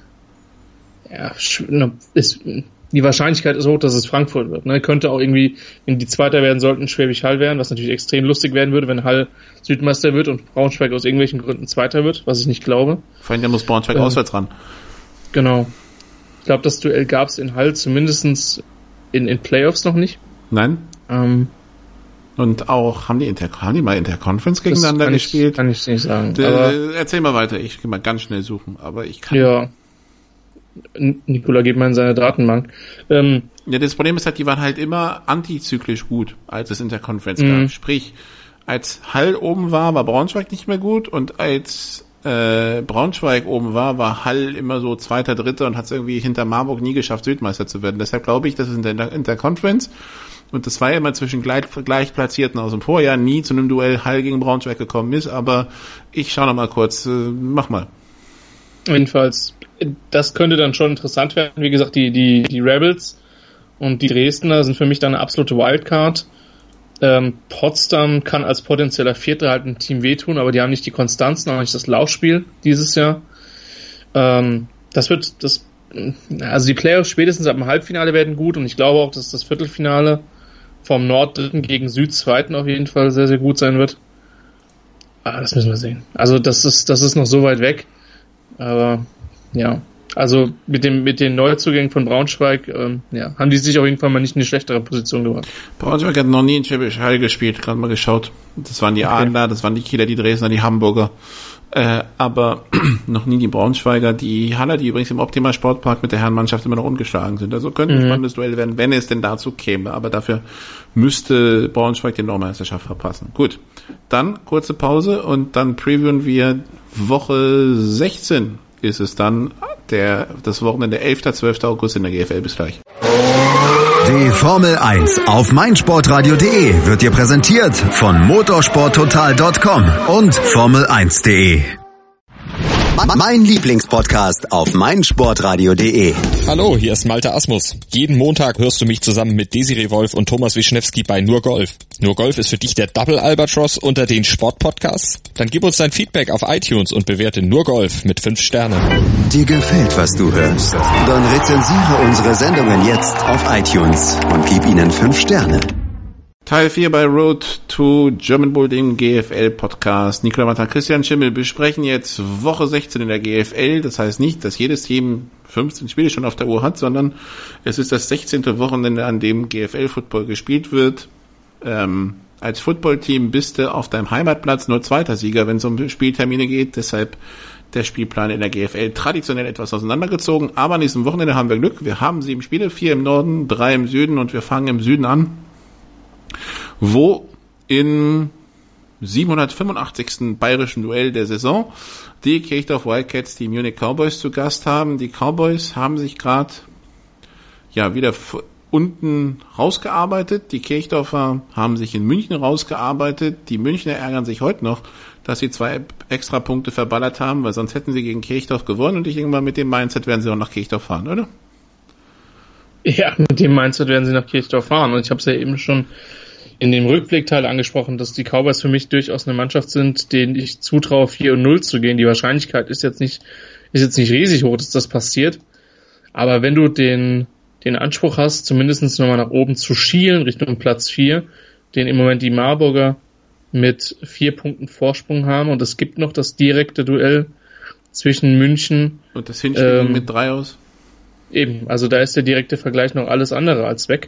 D: die Wahrscheinlichkeit ist hoch, dass es Frankfurt wird. Ne? Könnte auch irgendwie, wenn die Zweiter werden sollten, Schwäbisch Hall werden, was natürlich extrem lustig werden würde, wenn Hall Südmeister wird und Braunschweig aus irgendwelchen Gründen Zweiter wird, was ich nicht glaube.
C: Vor allem, da muss Braunschweig auswärts ran.
D: Genau. Ich glaube, das Duell gab es in Hall zumindest in Playoffs noch nicht.
C: Nein. Und auch, haben die mal Interconference gegeneinander gespielt?
D: Kann ich nicht sagen.
C: Erzähl mal weiter, ich kann mal ganz schnell suchen, aber ich kann...
D: Ja. Nikola geht mal in seine Datenbank.
C: Das Problem ist halt, die waren halt immer antizyklisch gut, als es Interconference gab. Sprich, als Hall oben war Braunschweig nicht mehr gut, und als Braunschweig oben war Hall immer so Zweiter, Dritter und hat es irgendwie hinter Marburg nie geschafft, Südmeister zu werden. Deshalb glaube ich, dass es in der Interconference, und das war ja immer zwischen Gleichplatzierten aus dem Vorjahr, nie zu einem Duell Hall gegen Braunschweig gekommen ist, aber ich schaue noch mal kurz, mach mal.
D: Jedenfalls, das könnte dann schon interessant werden. Wie gesagt, die Rebels und die Dresdner sind für mich dann eine absolute Wildcard. Potsdam kann als potenzieller Vierter halt ein Team wehtun, aber die haben nicht die Konstanz, noch nicht das Laufspiel dieses Jahr. Also die Playoffs spätestens ab dem Halbfinale werden gut, und ich glaube auch, dass das Viertelfinale vom Nord-Dritten gegen Süd-Zweiten auf jeden Fall sehr, sehr gut sein wird. Aber das müssen wir sehen. Also das ist noch so weit weg. Aber ja, also mit den Neuzugängen von Braunschweig, haben die sich auf jeden Fall mal nicht in eine schlechtere Position gebracht.
C: Braunschweig hat noch nie in Schwäbisch Hall gespielt, gerade mal geschaut. Das waren die Adler, das waren die Kieler, die Dresdner, die Hamburger. Aber noch nie die Braunschweiger, die Haller, die übrigens im Optima Sportpark mit der Herrenmannschaft immer noch ungeschlagen sind. Also könnte ein spannendes Duell werden, wenn es denn dazu käme. Aber dafür müsste Braunschweig die Nordmeisterschaft verpassen. Gut, dann kurze Pause und dann previewen wir Woche 16 ist es dann. das Wochenende 11. 12. August in der GFL. Bis gleich.
B: Die Formel 1 auf meinsportradio.de wird dir präsentiert von motorsporttotal.com und formel1.de. Mein Lieblingspodcast auf meinsportradio.de.
F: Hallo, hier ist Malte Asmus. Jeden Montag hörst du mich zusammen mit Desiree Wolf und Thomas Wischnewski bei Nur Golf. Nur Golf ist für dich der Double Albatross unter den Sportpodcasts? Dann gib uns dein Feedback auf iTunes und bewerte Nur Golf mit 5 Sternen.
B: Dir gefällt, was du hörst? Dann rezensiere unsere Sendungen jetzt auf iTunes und gib ihnen 5 Sterne.
C: Teil 4 bei Road to German Bowl, dem GFL-Podcast. Nicola Martin, Christian Schimmel besprechen jetzt Woche 16 in der GFL. Das heißt nicht, dass jedes Team 15 Spiele schon auf der Uhr hat, sondern es ist das 16. Wochenende, an dem GFL-Football gespielt wird. Als Footballteam bist du auf deinem Heimatplatz nur zweiter Sieger, wenn es um Spieltermine geht. Deshalb der Spielplan in der GFL traditionell etwas auseinandergezogen. Aber an diesem Wochenende haben wir Glück. Wir haben 7 Spiele, 4 im Norden, 3 im Süden und wir fangen im Süden an, wo in 785. bayerischen Duell der Saison die Kirchdorf Wildcats die Munich Cowboys zu Gast haben. Die Cowboys haben sich gerade wieder unten rausgearbeitet. Die Kirchdorfer haben sich in München rausgearbeitet. Die Münchner ärgern sich heute noch, dass sie 2 extra Punkte verballert haben, weil sonst hätten sie gegen Kirchdorf gewonnen und ich denke mal, mit dem Mindset werden sie auch nach Kirchdorf fahren, oder?
D: Ja, mit dem Mindset werden sie nach Kirchdorf fahren und ich habe es ja eben schon in dem Rückblickteil angesprochen, dass die Cowboys für mich durchaus eine Mannschaft sind, denen ich zutraue, 4-0 zu gehen. Die Wahrscheinlichkeit ist jetzt nicht riesig hoch, dass das passiert. Aber wenn du den Anspruch hast, zumindest nochmal nach oben zu schielen, Richtung Platz 4, den im Moment die Marburger mit 4 Punkten Vorsprung haben und es gibt noch das direkte Duell zwischen München
C: und das Hinspiel mit 3 aus.
D: Eben, also da ist der direkte Vergleich noch alles andere als weg.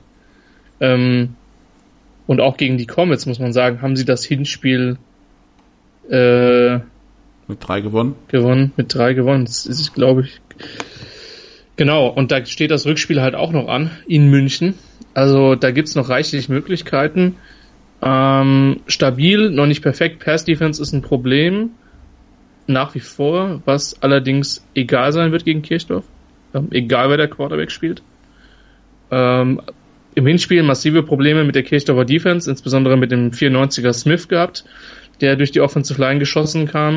D: Und auch gegen die Comets, muss man sagen, haben sie das Hinspiel
C: mit 3 gewonnen.
D: Mit 3 gewonnen. Das ist, glaube ich. Genau, und da steht das Rückspiel halt auch noch an, in München. Also da gibt's noch reichlich Möglichkeiten. Stabil, noch nicht perfekt. Pass-Defense ist ein Problem. Nach wie vor, was allerdings egal sein wird gegen Kirchdorf. Egal, wer der Quarterback spielt. Im Hinspiel massive Probleme mit der Kirchdorfer Defense, insbesondere mit dem 94er Smith gehabt, der durch die Offensive Line geschossen kam.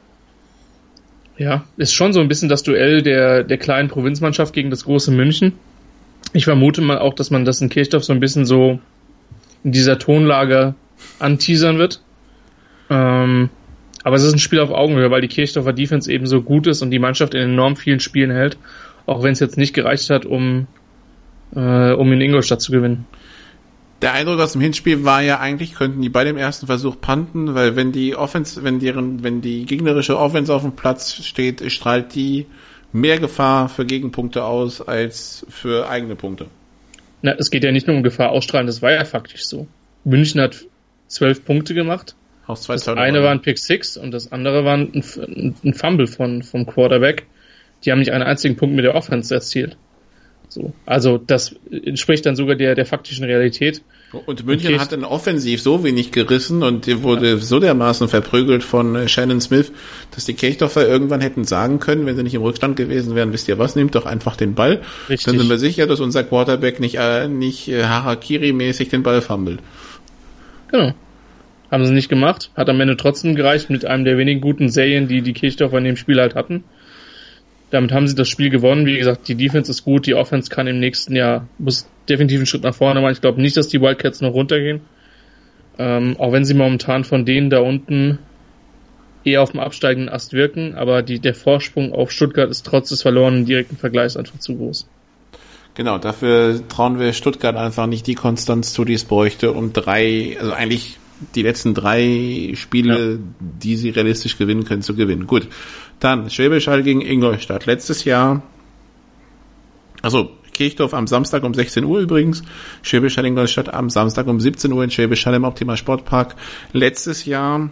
D: Ja, ist schon so ein bisschen das Duell der kleinen Provinzmannschaft gegen das große München. Ich vermute mal auch, dass man das in Kirchdorf so ein bisschen so in dieser Tonlage anteasern wird. Aber es ist ein Spiel auf Augenhöhe, weil die Kirchdorfer Defense eben so gut ist und die Mannschaft in enorm vielen Spielen hält, auch wenn es jetzt nicht gereicht hat, um in Ingolstadt zu gewinnen.
C: Der Eindruck aus dem Hinspiel war ja eigentlich, könnten die bei dem ersten Versuch punten, weil wenn die gegnerische Offense auf dem Platz steht, strahlt die mehr Gefahr für Gegenpunkte aus als für eigene Punkte.
D: Na, es geht ja nicht nur um Gefahr ausstrahlen, das war ja faktisch so. München hat 12 Punkte gemacht.
C: Aus 2
D: das eine war ein Pick 6 und das andere war ein Fumble vom Quarterback. Die haben nicht einen einzigen Punkt mit der Offense erzielt. So, also das entspricht dann sogar der faktischen Realität.
C: Und München hat dann offensiv so wenig gerissen und die wurde so dermaßen verprügelt von Shannon Smith, dass die Kirchdorfer irgendwann hätten sagen können, wenn sie nicht im Rückstand gewesen wären, wisst ihr was, nehmt doch einfach den Ball. Richtig. Dann sind wir sicher, dass unser Quarterback nicht Harakiri-mäßig den Ball fummelt.
D: Genau. Haben sie nicht gemacht. Hat am Ende trotzdem gereicht mit einem der wenigen guten Serien, die Kirchdorfer in dem Spiel halt hatten. Damit haben sie das Spiel gewonnen. Wie gesagt, die Defense ist gut, die Offense kann im nächsten Jahr, muss definitiv einen Schritt nach vorne machen. Ich glaube nicht, dass die Wildcats noch runtergehen. Auch wenn sie momentan von denen da unten eher auf dem absteigenden Ast wirken, aber der Vorsprung auf Stuttgart ist trotz des verlorenen direkten Vergleichs einfach zu groß.
C: Genau, dafür trauen wir Stuttgart einfach nicht die Konstanz zu, die es bräuchte, um eigentlich die letzten 3 Spiele, die sie realistisch gewinnen können, zu gewinnen. Gut, dann Schwäbisch Hall gegen Ingolstadt. Letztes Jahr, Kirchdorf am Samstag um 16 Uhr übrigens, Schwäbisch Hall Ingolstadt am Samstag um 17 Uhr in Schwäbisch Hall im Optima Sportpark. Letztes Jahr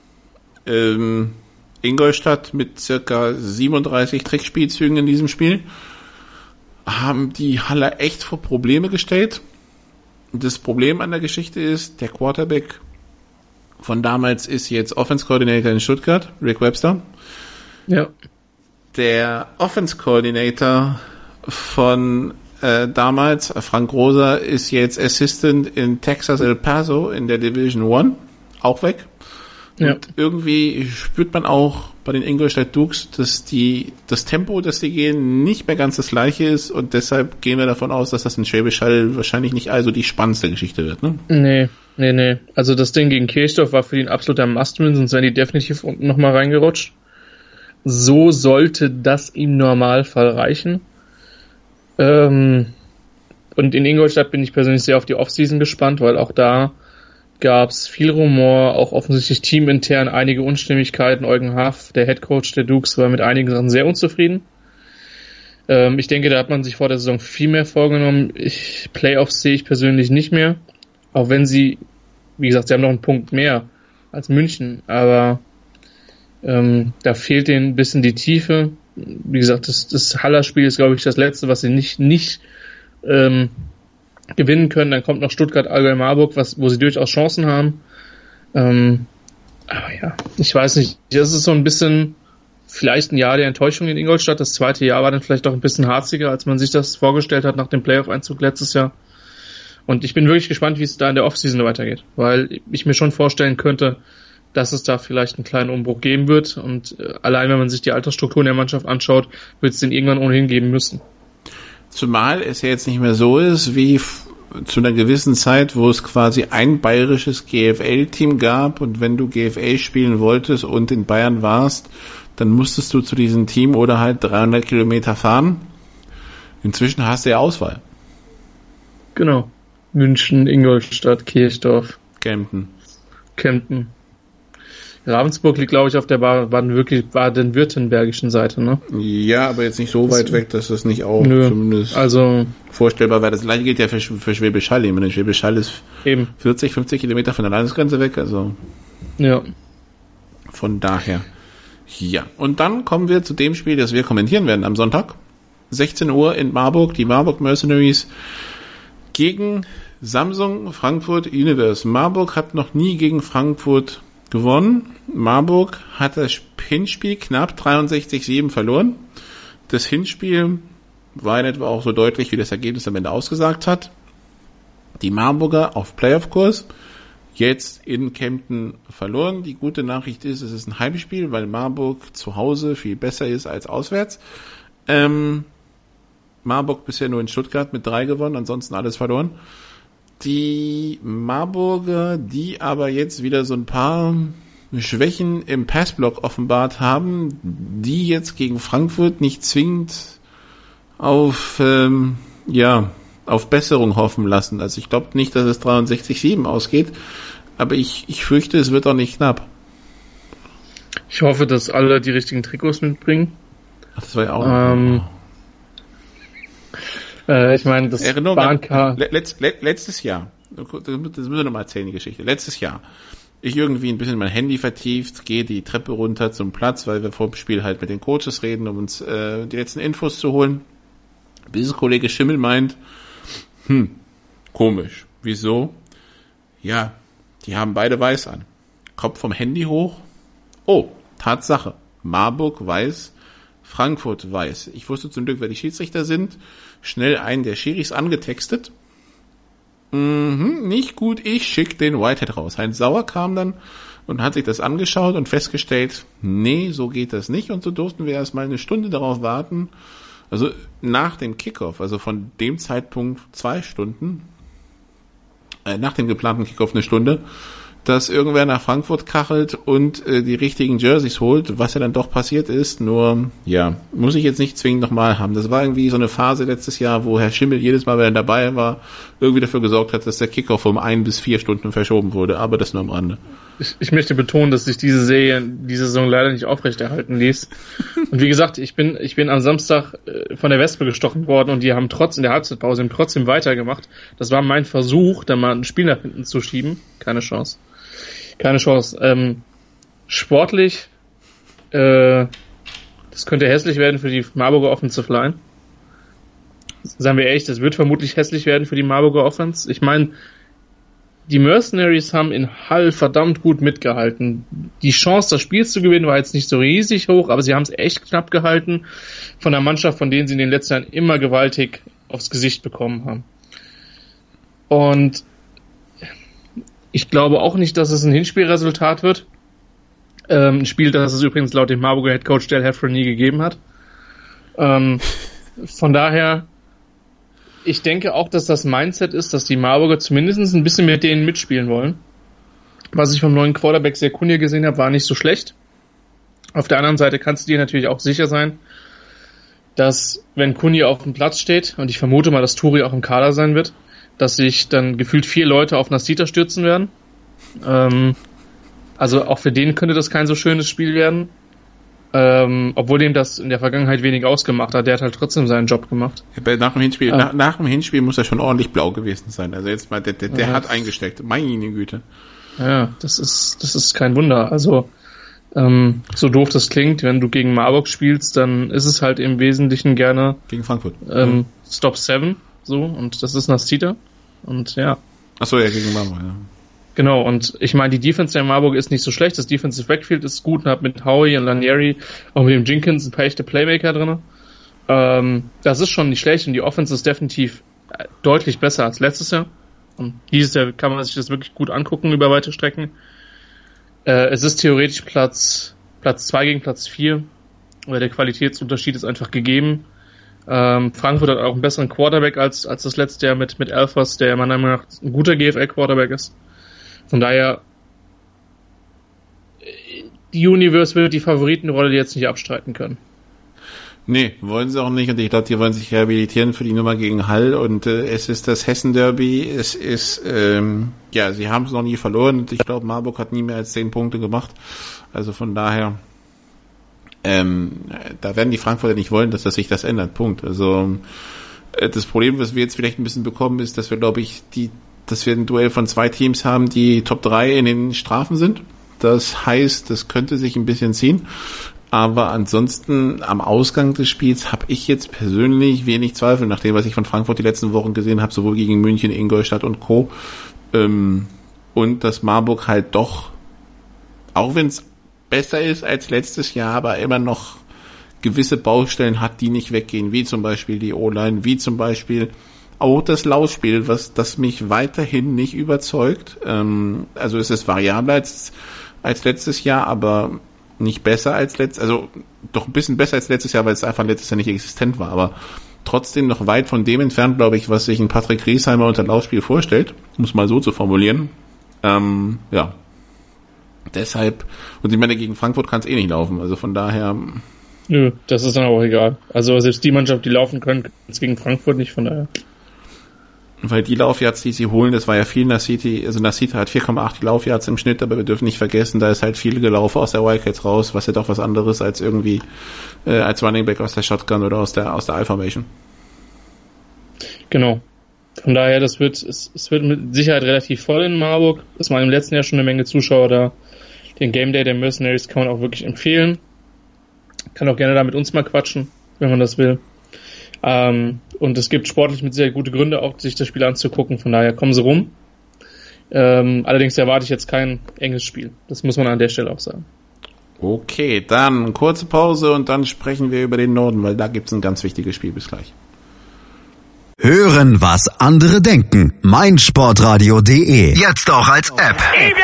C: Ingolstadt mit circa 37 Trickspielzügen in diesem Spiel haben die Haller echt vor Probleme gestellt. Das Problem an der Geschichte ist, der Quarterback von damals ist jetzt Offense Coordinator in Stuttgart, Rick Webster.
D: Ja.
C: der Offense Coordinator von damals, Frank Rosa, ist jetzt Assistant in Texas El Paso in der Division 1, auch weg. Ja. Und irgendwie spürt man auch bei den Ingolstadt Dukes, dass das Tempo, das sie gehen, nicht mehr ganz das gleiche ist, und deshalb gehen wir davon aus, dass das in Schwäbisch Hall wahrscheinlich nicht also die spannendste Geschichte wird, ne?
D: Nee. Also das Ding gegen Kirchdorf war für die ein absoluter Must-Win, sonst wären die definitiv unten nochmal reingerutscht. So sollte das im Normalfall reichen. Und in Ingolstadt bin ich persönlich sehr auf die Offseason gespannt, weil auch da gab es viel Rumor, auch offensichtlich teamintern einige Unstimmigkeiten. Eugen Haff, der Headcoach der Dukes, war mit einigen Sachen sehr unzufrieden. Ich denke, da hat man sich vor der Saison viel mehr vorgenommen. Playoffs sehe ich persönlich nicht mehr, auch wenn sie, wie gesagt, sie haben noch einen Punkt mehr als München, aber da fehlt denen ein bisschen die Tiefe. Wie gesagt, das Haller-Spiel ist, glaube ich, das letzte, was sie nicht gewinnen können. Dann kommt noch Stuttgart-Allgäu-Marburg, wo sie durchaus Chancen haben. Aber ja, ich weiß nicht. Das ist so ein bisschen vielleicht ein Jahr der Enttäuschung in Ingolstadt. Das zweite Jahr war dann vielleicht auch ein bisschen harziger, als man sich das vorgestellt hat nach dem Playoff-Einzug letztes Jahr. Und ich bin wirklich gespannt, wie es da in der Offseason weitergeht, weil ich mir schon vorstellen könnte, dass es da vielleicht einen kleinen Umbruch geben wird, und allein wenn man sich die Altersstrukturen der Mannschaft anschaut, wird es den irgendwann ohnehin geben müssen.
C: Zumal es ja jetzt nicht mehr so ist wie zu einer gewissen Zeit, wo es quasi ein bayerisches GFL-Team gab, und wenn du GFL spielen wolltest und in Bayern warst, dann musstest du zu diesem Team oder halt 300 Kilometer fahren. Inzwischen hast du ja Auswahl.
D: Genau. München, Ingolstadt, Kirchdorf.
C: Kempten.
D: Ravensburg liegt, glaube ich, auf der baden-württembergischen Seite, ne?
C: Ja, aber jetzt nicht so weit weg, dass das nicht auch zumindest vorstellbar wäre. Das gleiche gilt ja für Schwäbisch Hall. Ich meine, Schwäbisch Hall ist eben 40, 50 Kilometer von der Landesgrenze weg, also ja. Von daher. Ja, und dann kommen wir zu dem Spiel, das wir kommentieren werden am Sonntag. 16 Uhr in Marburg, die Marburg Mercenaries gegen Samsung Frankfurt Universe. Marburg hat noch nie gegen Frankfurt gewonnen. Marburg hat das Hinspiel knapp 63-7 verloren. Das Hinspiel war in etwa auch so deutlich, wie das Ergebnis am Ende ausgesagt hat. Die Marburger auf Playoff-Kurs, jetzt in Kempten verloren. Die gute Nachricht ist, es ist ein Heimspiel, weil Marburg zu Hause viel besser ist als auswärts. Marburg bisher nur in Stuttgart mit 3 gewonnen, ansonsten alles verloren. Die Marburger, die aber jetzt wieder so ein paar Schwächen im Passblock offenbart haben, die jetzt gegen Frankfurt nicht zwingend auf Besserung hoffen lassen. Also ich glaube nicht, dass es 63-7 ausgeht, aber ich fürchte, es wird auch nicht knapp.
D: Ich hoffe, dass alle die richtigen Trikots mitbringen.
C: Ach, das war ja auch
D: ich meine, das Bahncard...
C: Letztes Jahr, das müssen wir nochmal erzählen, die Geschichte. Letztes Jahr, ich irgendwie ein bisschen mein Handy vertieft, gehe die Treppe runter zum Platz, weil wir vor dem Spiel halt mit den Coaches reden, um uns die letzten Infos zu holen. Business-Kollege Schimmel meint, komisch. Wieso? Ja, die haben beide weiß an. Kopf vom Handy hoch. Oh, Tatsache. Marburg weiß, Frankfurt weiß. Ich wusste zum Glück, wer die Schiedsrichter sind. Schnell einen der Schiris angetextet. Nicht gut, ich schick den Whitehead raus. Heinz Sauer kam dann und hat sich das angeschaut und festgestellt, nee, so geht das nicht. Und so durften wir erstmal eine Stunde darauf warten, also nach dem Kickoff, also von dem Zeitpunkt 2 Stunden, nach dem geplanten Kickoff 1 Stunde, dass irgendwer nach Frankfurt kachelt und die richtigen Jerseys holt, was ja dann doch passiert ist, nur, ja, muss ich jetzt nicht zwingend nochmal haben. Das war irgendwie so eine Phase letztes Jahr, wo Herr Schimmel jedes Mal, wenn er dabei war, irgendwie dafür gesorgt hat, dass der Kickoff um 1 bis 4 Stunden verschoben wurde, aber das nur am Rande.
D: Ich möchte betonen, dass sich diese Serie, diese Saison leider nicht aufrechterhalten ließ. Und wie gesagt, ich bin am Samstag von der Wespe gestochen worden und die haben in der Halbzeitpause trotzdem weitergemacht. Das war mein Versuch, da mal ein Spiel nach hinten zu schieben. Keine Chance. Sportlich, das könnte hässlich werden für die Marburger Offensive Line. Sagen wir ehrlich, das wird vermutlich hässlich werden für die Marburger Offense. Ich meine, die Mercenaries haben in Hull verdammt gut mitgehalten. Die Chance, das Spiel zu gewinnen, war jetzt nicht so riesig hoch, aber sie haben es echt knapp gehalten von einer Mannschaft, von denen sie in den letzten Jahren immer gewaltig aufs Gesicht bekommen haben. Und ich glaube auch nicht, dass es ein Hinspielresultat wird. Ein Spiel, das es übrigens laut dem Marburger Headcoach Dale Heffron nie gegeben hat. Von daher, ich denke auch, dass das Mindset ist, dass die Marburger zumindest ein bisschen mit denen mitspielen wollen. Was ich vom neuen Quarterback Serkunja gesehen habe, war nicht so schlecht. Auf der anderen Seite kannst du dir natürlich auch sicher sein, dass wenn Kunja auf dem Platz steht, und ich vermute mal, dass Turi auch im Kader sein wird, dass sich dann gefühlt 4 Leute auf Nasita stürzen werden. Also auch für den könnte das kein so schönes Spiel werden. Obwohl dem das in der Vergangenheit wenig ausgemacht hat. Der hat halt trotzdem seinen Job gemacht.
C: Nach dem Hinspiel muss er schon ordentlich blau gewesen sein. Also jetzt mal, der hat eingesteckt. Meine Güte.
D: Ja, das ist kein Wunder. Also so doof das klingt, wenn du gegen Marburg spielst, dann ist es halt im Wesentlichen gerne
C: gegen Frankfurt.
D: Stop 7, so, und das ist Nasita. Und ja.
C: Achso, ja, gegen Marburg, ja.
D: Genau, und ich meine, die Defense der Marburg ist nicht so schlecht, das Defensive Backfield ist gut und hat mit Howie und Lanieri auch mit dem Jenkins ein paar echte Playmaker drin. Das ist schon nicht schlecht und die Offense ist definitiv deutlich besser als letztes Jahr. Und dieses Jahr kann man sich das wirklich gut angucken über weite Strecken. Es ist theoretisch Platz 2 gegen Platz 4, weil der Qualitätsunterschied ist einfach gegeben. Frankfurt hat auch einen besseren Quarterback als das letzte Jahr mit Alphas, der meiner Meinung nach ein guter GFL-Quarterback ist. Von daher, die Universe wird die Favoritenrolle jetzt nicht abstreiten können.
C: Nee, wollen sie auch nicht. Und ich glaube, die wollen sich rehabilitieren für die Nummer gegen Hull. Und es ist das Hessen-Derby. Es ist, sie haben es noch nie verloren. Und ich glaube, Marburg hat nie mehr als 10 Punkte gemacht. Also von daher, da werden die Frankfurter nicht wollen, dass sich das ändert. Punkt. Also das Problem, was wir jetzt vielleicht ein bisschen bekommen, ist, dass wir, glaube ich, dass wir ein Duell von 2 Teams haben, die Top 3 in den Strafen sind. Das heißt, das könnte sich ein bisschen ziehen. Aber ansonsten am Ausgang des Spiels habe ich jetzt persönlich wenig Zweifel, nach dem, was ich von Frankfurt die letzten Wochen gesehen habe, sowohl gegen München, Ingolstadt und Co. Und dass Marburg halt doch, auch wenn es besser ist als letztes Jahr, aber immer noch gewisse Baustellen hat, die nicht weggehen, wie zum Beispiel die O-Line, wie zum Beispiel auch das Laufspiel, das mich weiterhin nicht überzeugt. Also es ist variabler als letztes Jahr, aber nicht besser als also doch ein bisschen besser als letztes Jahr, weil es einfach letztes Jahr nicht existent war, aber trotzdem noch weit von dem entfernt, glaube ich, was sich ein Patrick Riesheimer unter Laufspiel vorstellt, um es mal so zu formulieren. Ja. Deshalb, und ich meine, gegen Frankfurt kann es nicht laufen, also von daher.
D: Nö, das ist dann auch egal. Also selbst die Mannschaft, die laufen können, kann es gegen Frankfurt nicht, von daher.
C: Weil die Laufyards, die sie holen, das war ja viel Nasita hat 4,8 Laufyards im Schnitt, aber wir dürfen nicht vergessen, da ist halt viel gelaufen aus der Wildcats raus, was ja doch was anderes als irgendwie als Running Back aus der Shotgun oder aus der I-Formation.
D: Genau. Von daher, es wird mit Sicherheit relativ voll in Marburg. Es waren im letzten Jahr schon eine Menge Zuschauer da. Den Game Day der Mercenaries kann man auch wirklich empfehlen. Kann auch gerne da mit uns mal quatschen, wenn man das will. Und es gibt sportlich mit sehr gute Gründe, auch sich das Spiel anzugucken. Von daher kommen sie rum. Allerdings erwarte ich jetzt kein enges Spiel. Das muss man an der Stelle auch sagen.
C: Okay, dann kurze Pause und dann sprechen wir über den Norden, weil da gibt es ein ganz wichtiges Spiel. Bis gleich.
B: Hören, was andere denken. meinsportradio.de. Jetzt auch als App.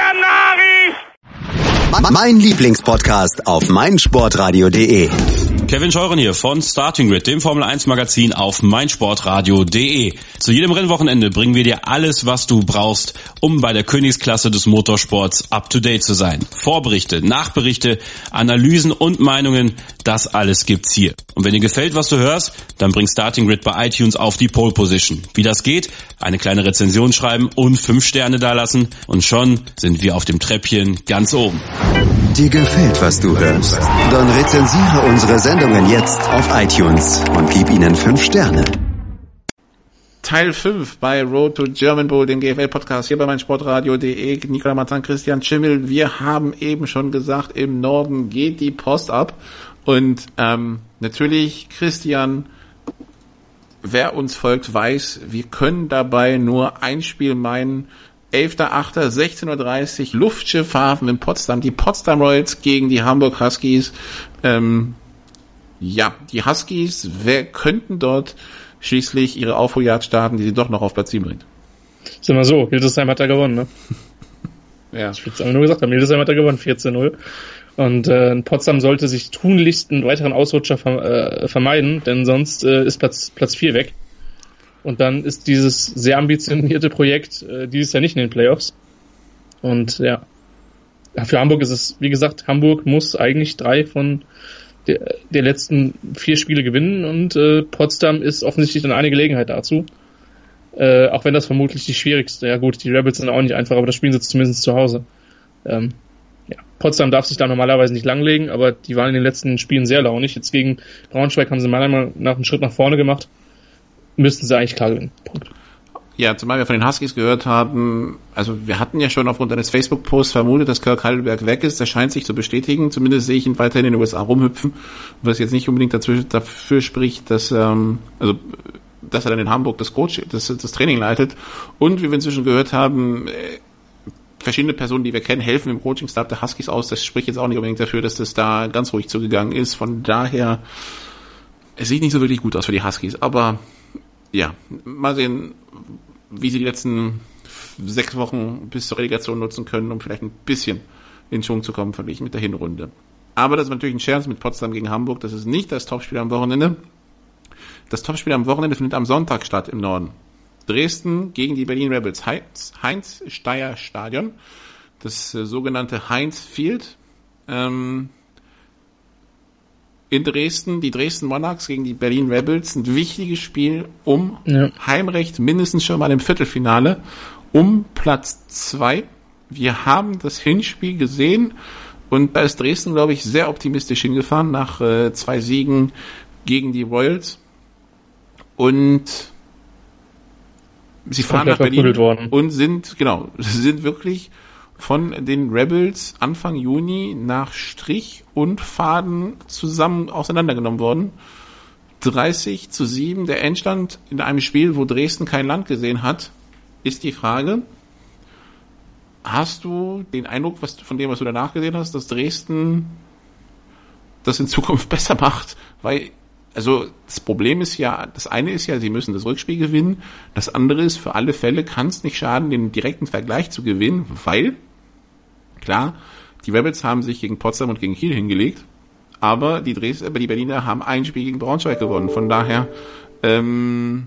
B: Mein Lieblingspodcast auf meinsportradio.de.
G: Kevin Scheuren hier von Starting Grid, dem Formel 1 Magazin auf meinsportradio.de. Zu jedem Rennwochenende bringen wir dir alles, was du brauchst, um bei der Königsklasse des Motorsports up to date zu sein. Vorberichte, Nachberichte, Analysen und Meinungen, das alles gibt's hier. Und wenn dir gefällt, was du hörst, dann bring Starting Grid bei iTunes auf die Pole Position. Wie das geht? Eine kleine Rezension schreiben und 5 Sterne dalassen und schon sind wir auf dem Treppchen ganz oben.
B: Dir gefällt, was du hörst? Dann rezensiere unsere Sendungen jetzt auf iTunes und gib ihnen 5 Sterne.
C: Teil 5 bei Road to German Bowl, dem GFL-Podcast hier bei meinsportradio.de. Nicola Marzahn, Christian Schimmel. Wir haben eben schon gesagt, im Norden geht die Post ab. Und natürlich, Christian, wer uns folgt, weiß, wir können dabei nur ein Spiel meinen, 11.8., 16.30 Uhr, Luftschiffhafen in Potsdam. Die Potsdam Royals gegen die Hamburg Huskies. Die Huskies könnten dort schließlich ihre Aufholjagd starten, die sie doch noch auf Platz 7 bringt.
D: Sag mal so, Hildesheim hat da gewonnen, ne?
C: Ja.
D: Ich will es nur gesagt haben, Hildesheim hat da gewonnen, 14-0. Und Potsdam sollte sich tunlichst einen weiteren Ausrutscher vermeiden, denn sonst ist Platz 4 weg. Und dann ist dieses sehr ambitionierte Projekt dieses Jahr nicht in den Playoffs. Und ja, für Hamburg ist es, wie gesagt, Hamburg muss eigentlich 3 von der letzten 4 Spiele gewinnen und Potsdam ist offensichtlich dann eine Gelegenheit dazu. Auch wenn das vermutlich die schwierigste, ja gut, die Rebels sind auch nicht einfach, aber das spielen sie zumindest zu Hause. Potsdam darf sich da normalerweise nicht langlegen, aber die waren in den letzten Spielen sehr launig. Jetzt gegen Braunschweig haben sie meiner Meinung nach einen Schritt nach vorne gemacht. Müssten sie eigentlich klar gewinnen. Punkt.
C: Ja, zumal wir von den Huskies gehört haben, also wir hatten ja schon aufgrund eines Facebook-Posts vermutet, dass Kirk Heidelberg weg ist. Das scheint sich zu bestätigen. Zumindest sehe ich ihn weiterhin in den USA rumhüpfen, was jetzt nicht unbedingt dafür spricht, dass er dann in Hamburg das Training leitet. Und wie wir inzwischen gehört haben, verschiedene Personen, die wir kennen, helfen im Coaching-Stab der Huskies aus. Das spricht jetzt auch nicht unbedingt dafür, dass das da ganz ruhig zugegangen ist. Von daher, es sieht nicht so wirklich gut aus für die Huskies. Aber ja, mal sehen, wie sie die letzten 6 Wochen bis zur Relegation nutzen können, um vielleicht ein bisschen in Schwung zu kommen, verglichen mit der Hinrunde. Aber das ist natürlich ein Scherz mit Potsdam gegen Hamburg. Das ist nicht das Topspiel am Wochenende. Das Topspiel am Wochenende findet am Sonntag statt im Norden. Dresden gegen die Berlin Rebels. Heinz-Steier-Stadion. Das sogenannte Heinz Field. In Dresden, die Dresden Monarchs gegen die Berlin Rebels. Ein wichtiges Spiel um Heimrecht, mindestens schon mal im Viertelfinale, um Platz 2. Wir haben das Hinspiel gesehen und da ist Dresden, glaube ich, sehr optimistisch hingefahren nach 2 Siegen gegen die Royals. Und sie fahren nach Berlin und sind wirklich von den Rebels Anfang Juni nach Strich und Faden zusammen auseinandergenommen worden. 30-7 der Endstand in einem Spiel, wo Dresden kein Land gesehen hat, ist die Frage, hast du den Eindruck, von dem, was du danach gesehen hast, dass Dresden das in Zukunft besser macht? Weil, also das Problem ist ja, das eine ist ja, sie müssen das Rückspiel gewinnen, das andere ist, für alle Fälle kann es nicht schaden, den direkten Vergleich zu gewinnen, weil, klar, die Rebels haben sich gegen Potsdam und gegen Kiel hingelegt, aber die Berliner haben ein Spiel gegen Braunschweig gewonnen. Von daher, könnte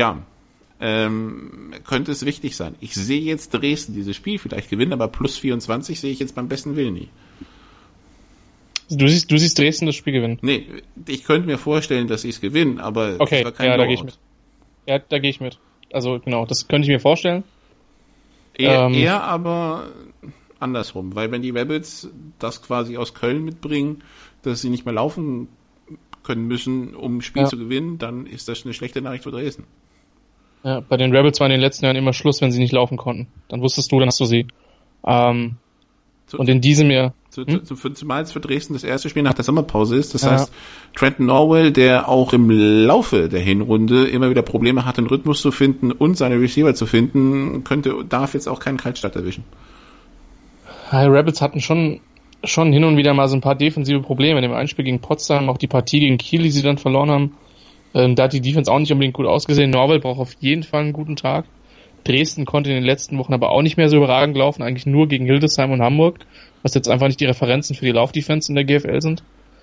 C: es wichtig sein. Ich sehe jetzt Dresden dieses Spiel vielleicht gewinnen, aber plus 24 sehe ich jetzt beim besten Willen nie.
D: Du siehst Dresden das Spiel gewinnen? Nee,
C: ich könnte mir vorstellen, dass sie es gewinnen, aber
D: okay, da gehe ich mit. Ja, da gehe ich mit. Also genau, das könnte ich mir vorstellen.
C: Eher aber andersrum, weil wenn die Rebels das quasi aus Köln mitbringen, dass sie nicht mehr laufen können müssen, um ein Spiel zu gewinnen, dann ist das eine schlechte Nachricht für Dresden.
D: Ja, bei den Rebels war in den letzten Jahren immer Schluss, wenn sie nicht laufen konnten. Dann wusstest du, dann hast du sie. Und in diesem Jahr...
C: Zumal es für Dresden das erste Spiel nach der Sommerpause ist. Das heißt, Trenton Norwell, der auch im Laufe der Hinrunde immer wieder Probleme hat, den Rhythmus zu finden und seine Receiver zu finden, darf jetzt auch keinen Kaltstart erwischen.
D: Die Rebels hatten schon hin und wieder mal so ein paar defensive Probleme. In dem Einspiel gegen Potsdam, auch die Partie gegen Kiel, die sie dann verloren haben. Da hat die Defense auch nicht unbedingt gut ausgesehen. Norwell braucht auf jeden Fall einen guten Tag. Dresden konnte in den letzten Wochen aber auch nicht mehr so überragend laufen, eigentlich nur gegen Hildesheim und Hamburg, was jetzt einfach nicht die Referenzen für die Laufdefense in der GFL sind.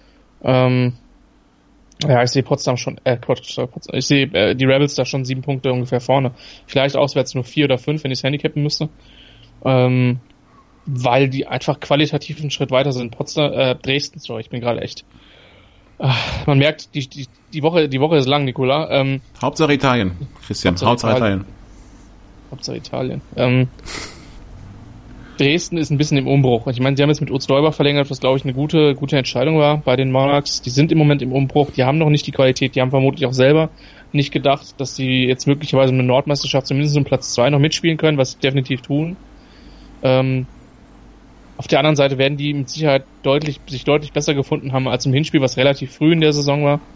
D: Ich sehe Potsdam schon, ich sehe die Rebels da schon 7 Punkte ungefähr vorne. Vielleicht auswärts nur 4 oder 5, wenn ich es handicappen müsste. Weil die einfach qualitativ einen Schritt weiter sind. Dresden, ich bin gerade echt. Man merkt, die Woche ist lang, Nicola.
C: Hauptsache Italien, Christian. Hauptsache
D: Italien. Dresden ist ein bisschen im Umbruch. Ich meine, sie haben jetzt mit Utz Däuber verlängert, was glaube ich eine gute Entscheidung war bei den Monarchs. Die sind im Moment im Umbruch, die haben noch nicht die Qualität, die haben vermutlich auch selber nicht gedacht, dass sie jetzt möglicherweise eine Nordmeisterschaft zumindest um Platz 2 noch mitspielen können, was sie definitiv tun. Auf der anderen Seite werden die mit Sicherheit sich deutlich besser gefunden haben als im Hinspiel, was relativ früh in der Saison war.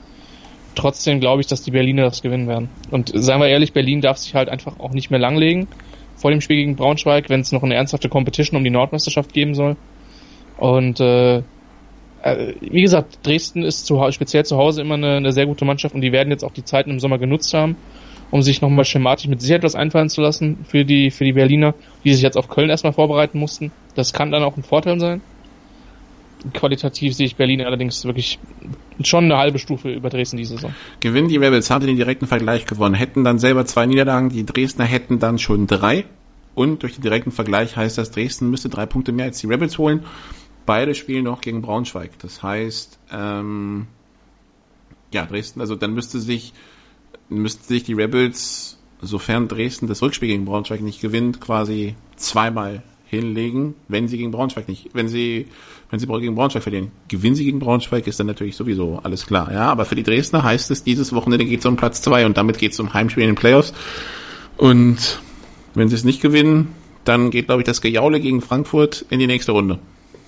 D: Trotzdem glaube ich, dass die Berliner das gewinnen werden. Und seien wir ehrlich, Berlin darf sich halt einfach auch nicht mehr langlegen. vor dem Spiel gegen Braunschweig, wenn es noch eine ernsthafte Competition um die Nordmeisterschaft geben soll. Und wie gesagt, Dresden ist speziell zu Hause immer eine sehr gute Mannschaft und die werden jetzt auch die Zeiten im Sommer genutzt haben, um sich nochmal schematisch mit Sicherheit was einfallen zu lassen für die Berliner, die sich jetzt auf Köln erstmal vorbereiten mussten. Das kann dann auch ein Vorteil sein. Qualitativ sehe ich Berlin allerdings wirklich schon eine halbe Stufe über Dresden diese Saison.
C: Gewinnen die Rebels, haben den direkten Vergleich gewonnen, hätten dann selber 2 Niederlagen, die Dresdner hätten dann schon 3 und durch den direkten Vergleich heißt das, Dresden müsste 3 Punkte mehr als die Rebels holen. Beide spielen noch gegen Braunschweig. Das heißt, Dresden, also dann müsste sich die Rebels, sofern Dresden das Rückspiel gegen Braunschweig nicht gewinnt, quasi zweimal hinlegen, wenn sie gegen Braunschweig gegen Braunschweig verlieren. Gewinnen sie gegen Braunschweig, ist dann natürlich sowieso alles klar. Ja, aber für die Dresdner heißt es, dieses Wochenende geht es um Platz 2 und damit geht es um Heimspiel in den Playoffs. Und wenn sie es nicht gewinnen, dann geht, glaube ich, das Gejaule gegen Frankfurt in die nächste Runde.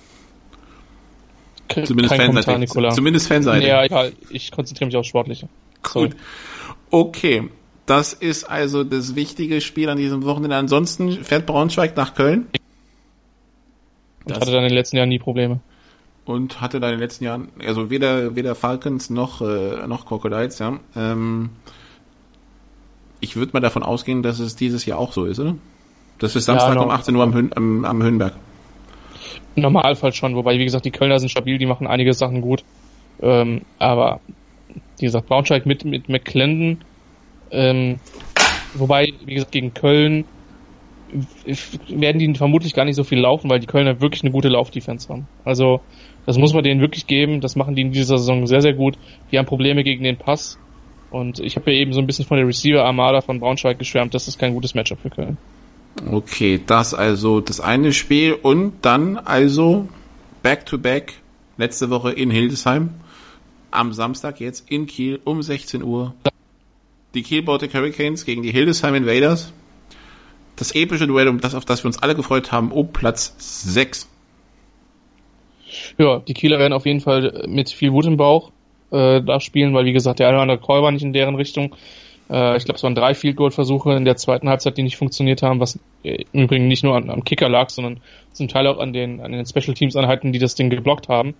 D: Zumindest Fanseitig.
C: Zumindest Fanseitig.
D: Ja, ich konzentriere mich auf Sportliche. Sorry.
C: Gut. Okay. Das ist also das wichtige Spiel an diesem Wochenende. Ansonsten fährt Braunschweig nach Köln.
D: Und hatte dann in den letzten Jahren nie Probleme.
C: Und hatte dann in den letzten Jahren, also weder Falcons noch Crocodiles, ja. Ich würde mal davon ausgehen, dass es dieses Jahr auch so ist, oder? Das ist Samstag um 18 Uhr am Höhenberg.
D: Im Normalfall schon, wobei, wie gesagt, die Kölner sind stabil, die machen einige Sachen gut. Aber, wie gesagt, Braunschweig mit McClendon, wobei, wie gesagt, gegen Köln werden die vermutlich gar nicht so viel laufen, weil die Kölner wirklich eine gute Laufdefense haben. Also, das muss man denen wirklich geben, das machen die in dieser Saison sehr, sehr gut. Die haben Probleme gegen den Pass. Und ich habe ja eben so ein bisschen von der Receiver-Armada von Braunschweig geschwärmt, das ist kein gutes Matchup für Köln.
C: Okay, das also das eine Spiel und dann also Back-to-Back letzte Woche in Hildesheim, am Samstag jetzt in Kiel um 16 Uhr. Die Kiel Baltic Hurricanes gegen die Hildesheim Invaders. Das epische Duell, auf das wir uns alle gefreut haben, um Platz 6.
D: Ja, die Kieler werden auf jeden Fall mit viel Wut im Bauch da spielen, weil wie gesagt, der eine oder andere Call war nicht in deren Richtung. Ich glaube, es waren 3 Field-Goal-Versuche in der zweiten Halbzeit, die nicht funktioniert haben, was im Übrigen nicht nur am Kicker lag, sondern zum Teil auch an den Special-Teams-Einheiten, die das Ding geblockt haben.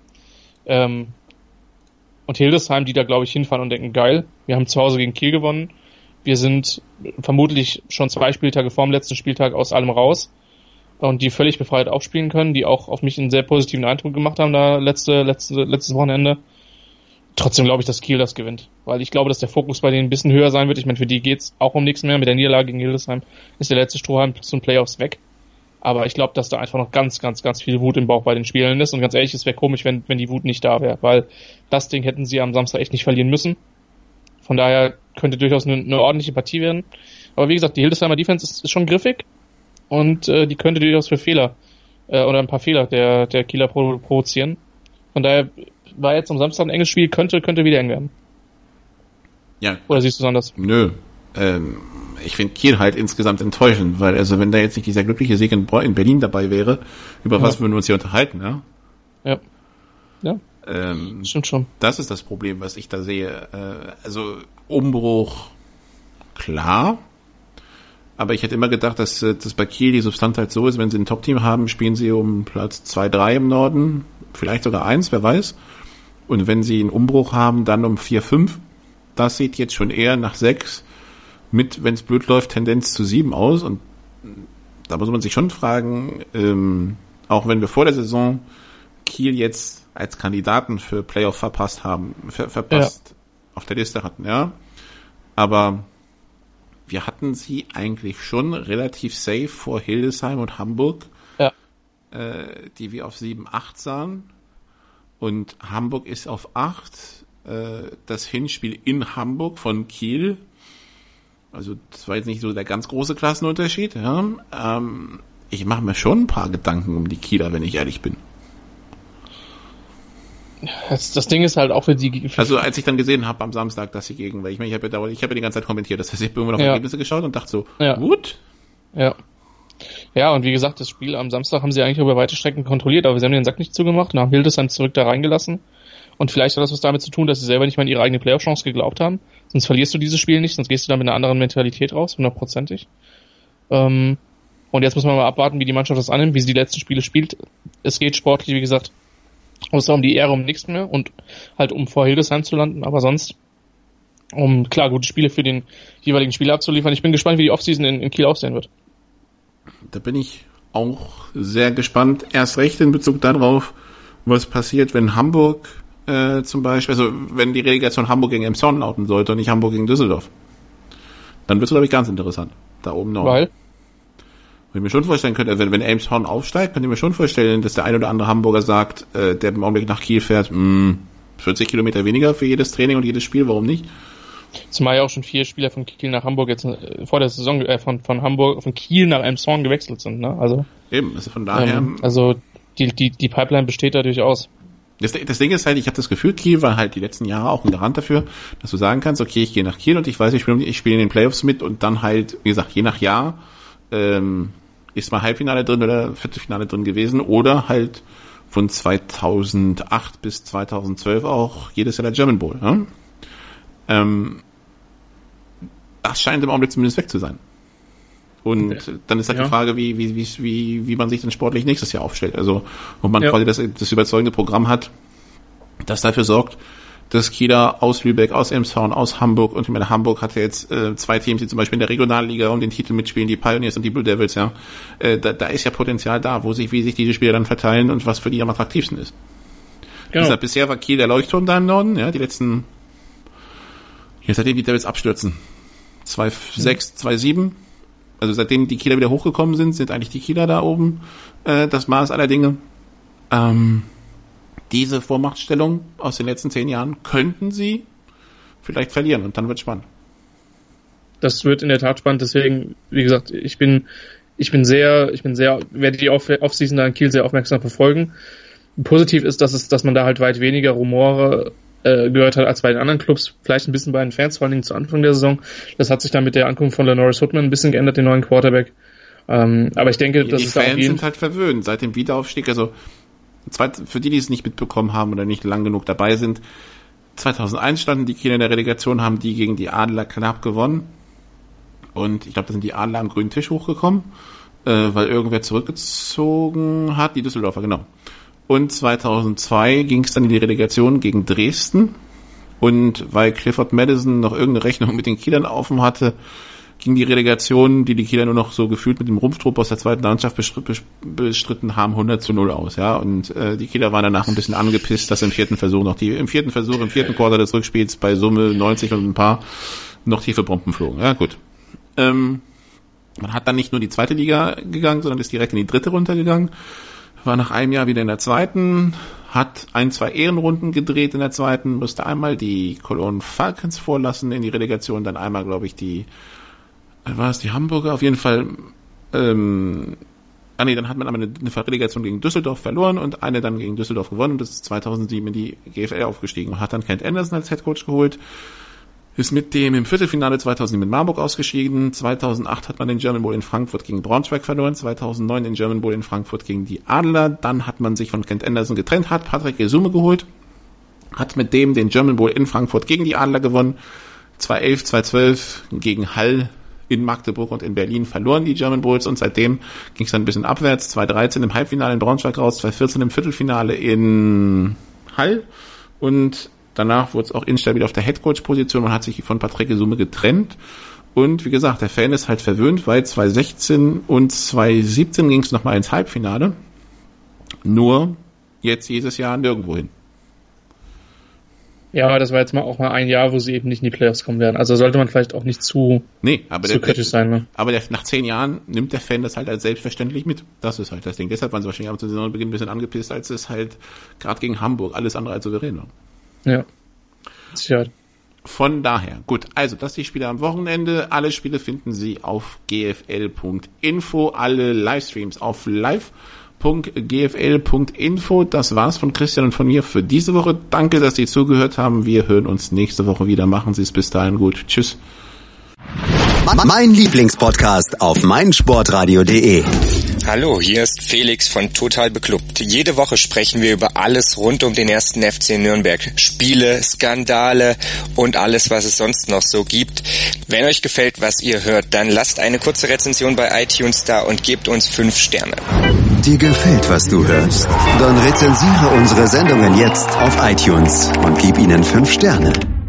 D: Und Hildesheim, die da, glaube ich, hinfahren und denken, geil, wir haben zu Hause gegen Kiel gewonnen. Wir sind vermutlich schon 2 Spieltage vor dem letzten Spieltag aus allem raus und die völlig befreit aufspielen können, die auch auf mich einen sehr positiven Eindruck gemacht haben da letztes Wochenende. Trotzdem glaube ich, dass Kiel das gewinnt, weil ich glaube, dass der Fokus bei denen ein bisschen höher sein wird. Ich meine, für die geht's auch um nichts mehr. Mit der Niederlage gegen Hildesheim ist der letzte Strohhalm zu den Playoffs weg. Aber ich glaube, dass da einfach noch ganz, ganz, ganz viel Wut im Bauch bei den Spielern ist. Und ganz ehrlich, es wäre komisch, wenn die Wut nicht da wäre, weil das Ding hätten sie am Samstag echt nicht verlieren müssen. Von daher könnte durchaus eine ordentliche Partie werden. Aber wie gesagt, die Hildesheimer Defense ist schon griffig und die könnte durchaus für Fehler oder ein paar Fehler der Kieler provozieren. Von daher war jetzt am Samstag ein enges Spiel, könnte wieder eng werden.
C: Ja.
D: Oder siehst du es anders?
C: Nö. Ich finde Kiel halt insgesamt enttäuschend, weil also wenn da jetzt nicht dieser glückliche Sieg in Berlin dabei wäre, über was würden wir uns hier unterhalten, ja?
D: Ja. Stimmt schon.
C: Das ist das Problem, was ich da sehe. Also Umbruch, klar. Aber ich hätte immer gedacht, dass bei Kiel die Substanz halt so ist, wenn sie ein Top-Team haben, spielen sie um Platz 2, 3 im Norden, vielleicht sogar 1, wer weiß. Und wenn sie einen Umbruch haben, dann um 4, 5. Das sieht jetzt schon eher nach 6 mit, wenn es blöd läuft, Tendenz zu 7 aus. Und da muss man sich schon fragen, auch wenn wir vor der Saison Kiel jetzt als Kandidaten für Playoff verpasst auf der Liste hatten, ja. Aber wir hatten sie eigentlich schon relativ safe vor Hildesheim und Hamburg, die wir auf 7, 8 sahen. Und Hamburg ist auf 8. Das Hinspiel in Hamburg von Kiel, also das war jetzt nicht so der ganz große Klassenunterschied. Ja. Ich mache mir schon ein paar Gedanken um die Kieler, wenn ich ehrlich bin.
D: Das Ding ist halt auch für die...
C: Also als ich dann gesehen habe am Samstag, dass sie gegen... Weil ich habe ja die ganze Zeit kommentiert, das heißt, ich habe immer noch Ergebnisse geschaut und dachte so, gut.
D: Ja, und wie gesagt, das Spiel am Samstag haben sie eigentlich über weite Strecken kontrolliert, aber sie haben den Sack nicht zugemacht und haben Hildesheim zurück da reingelassen. Und vielleicht hat das was damit zu tun, dass sie selber nicht mal an ihre eigene Playoff-Chance geglaubt haben. Sonst verlierst du dieses Spiel nicht, sonst gehst du da mit einer anderen Mentalität raus, 100%. Und jetzt muss man mal abwarten, wie die Mannschaft das annimmt, wie sie die letzten Spiele spielt. Es geht sportlich, wie gesagt, außer um die Ehre, um nichts mehr und halt um vor Hildesheim zu landen, aber sonst um, klar, gute Spiele für den jeweiligen Spieler abzuliefern. Ich bin gespannt, wie die Offseason in Kiel aussehen wird.
C: Da bin ich auch sehr gespannt. Erst recht in Bezug darauf, was passiert, wenn Hamburg zum Beispiel, also wenn die Relegation Hamburg gegen Elmshorn lauten sollte und nicht Hamburg gegen Düsseldorf. Dann wird es, glaube ich, ganz interessant. Da oben noch.
D: Weil?
C: Ich mir schon vorstellen könnte, wenn Elmshorn aufsteigt, könnte ich mir schon vorstellen, dass der ein oder andere Hamburger sagt, der im Augenblick nach Kiel fährt, 40 Kilometer weniger für jedes Training und jedes Spiel, warum nicht?
D: Zumal ja auch schon 4 Spieler von Kiel nach Hamburg jetzt vor der Saison von Kiel nach Elmshorn gewechselt sind, ne? Also
C: eben, also von daher.
D: Also die Pipeline besteht da durchaus.
C: Das Ding ist halt, ich habe das Gefühl, Kiel war halt die letzten Jahre auch ein Garant dafür, dass du sagen kannst, okay, ich gehe nach Kiel und ich weiß, ich spiele in den Playoffs mit und dann halt, wie gesagt, je nach Jahr ist mal Halbfinale drin oder Viertelfinale drin gewesen oder halt von 2008 bis 2012 auch jedes Jahr der German Bowl. Ne? Das scheint im Augenblick zumindest weg zu sein. Und dann ist halt die Frage, wie man sich dann sportlich nächstes Jahr aufstellt. Also, ob man quasi das überzeugende Programm hat, das dafür sorgt, dass Kieler aus Lübeck, aus Elmshorn, aus Hamburg, und ich meine, Hamburg hat ja jetzt 2 Teams, die zum Beispiel in der Regionalliga um den Titel mitspielen, die Pioneers und die Blue Devils, ja. Da ist ja Potenzial da, wie sich diese Spieler dann verteilen und was für die am attraktivsten ist. Genau. Deshalb, bisher war Kiel der Leuchtturm da im Norden, ja, die letzten, jetzt seitdem die Devils abstürzen. 2-6, 2-7. Also seitdem die Kieler wieder hochgekommen sind eigentlich die Kieler da oben das Maß aller Dinge. Diese Vormachtstellung aus den letzten 10 Jahren könnten sie vielleicht verlieren und dann wird es spannend.
D: Das wird in der Tat spannend, deswegen, wie gesagt, ich werde die Offseason da in Kiel sehr aufmerksam verfolgen. Positiv ist, dass man da halt weit weniger Rumore gehört hat als bei den anderen Clubs, vielleicht ein bisschen bei den Fans, vor allen Dingen zu Anfang der Saison. Das hat sich dann mit der Ankunft von Lenoris Hutman ein bisschen geändert, den neuen Quarterback. Aber ich denke, dass es da
C: die Fans sind halt verwöhnt seit dem Wiederaufstieg. Also für die es nicht mitbekommen haben oder nicht lang genug dabei sind, 2001 standen die Kieler in der Relegation, haben die gegen die Adler knapp gewonnen. Und ich glaube, da sind die Adler am grünen Tisch hochgekommen, weil irgendwer zurückgezogen hat, die Düsseldorfer, genau. Und 2002 ging es dann in die Relegation gegen Dresden. Und weil Clifford Madison noch irgendeine Rechnung mit den Kielern offen hatte, ging die Relegation, die Kieler nur noch so gefühlt mit dem Rumpftrupp aus der zweiten Mannschaft bestritten haben, 100-0 aus. Ja. Und die Kieler waren danach ein bisschen angepisst, dass im vierten Quarter des Rückspiels bei Summe 90 und ein paar noch tiefe Bomben flogen. Ja, gut. Man hat dann nicht nur die zweite Liga gegangen, sondern ist direkt in die dritte runtergegangen. War nach einem Jahr wieder in der zweiten, hat 1-2 Ehrenrunden gedreht in der zweiten, musste einmal die Cologne Falcons vorlassen in die Relegation, dann einmal, glaube ich, die Hamburger, auf jeden Fall, dann hat man einmal eine Relegation gegen Düsseldorf verloren und eine dann gegen Düsseldorf gewonnen und das ist 2007 in die GFL aufgestiegen und hat dann Kent Anderson als Headcoach geholt. Ist mit dem im Viertelfinale 2007 mit Marburg ausgeschieden. 2008 hat man den German Bowl in Frankfurt gegen Braunschweig verloren. 2009 den German Bowl in Frankfurt gegen die Adler. Dann hat man sich von Kent Anderson getrennt, hat Patrick Gesume geholt, hat mit dem den German Bowl in Frankfurt gegen die Adler gewonnen. 2011, 2012 gegen Hall in Magdeburg und in Berlin verloren die German Bowls und seitdem ging es dann ein bisschen abwärts. 2013 im Halbfinale in Braunschweig raus, 2014 im Viertelfinale in Hall und danach wurde es auch instabil auf der Headcoach-Position. Man hat sich von Patrick Gesume getrennt. Und wie gesagt, der Fan ist halt verwöhnt, weil 2016 und 2017 ging es nochmal ins Halbfinale. Nur jetzt dieses Jahr nirgendwo hin.
D: Ja, das war jetzt auch mal ein Jahr, wo sie eben nicht in die Playoffs kommen werden. Also sollte man vielleicht auch nicht zu kritisch sein. Ne?
C: Aber nach 10 Jahren nimmt der Fan das halt als selbstverständlich mit. Das ist halt das Ding. Deshalb waren sie wahrscheinlich am Saisonbeginn ein bisschen angepisst, als es halt gerade gegen Hamburg alles andere als souverän war.
D: Ja, sicher.
C: Von daher, gut, also das die Spiele am Wochenende. Alle Spiele finden Sie auf gfl.info, alle Livestreams auf live.gfl.info. Das war's von Christian und von mir für diese Woche. Danke, dass Sie zugehört haben. Wir hören uns nächste Woche wieder. Machen Sie es bis dahin gut. Tschüss.
B: Mein Lieblingspodcast auf meinsportradio.de.
F: Hallo, hier ist Felix von Total Beklubbt. Jede Woche sprechen wir über alles rund um den 1. FC Nürnberg. Spiele, Skandale und alles, was es sonst noch so gibt.
H: Wenn euch gefällt, was ihr hört, dann lasst eine kurze Rezension bei iTunes da und gebt uns 5 Sterne.
B: Dir gefällt, was du hörst? Dann rezensiere unsere Sendungen jetzt auf iTunes und gib ihnen 5 Sterne.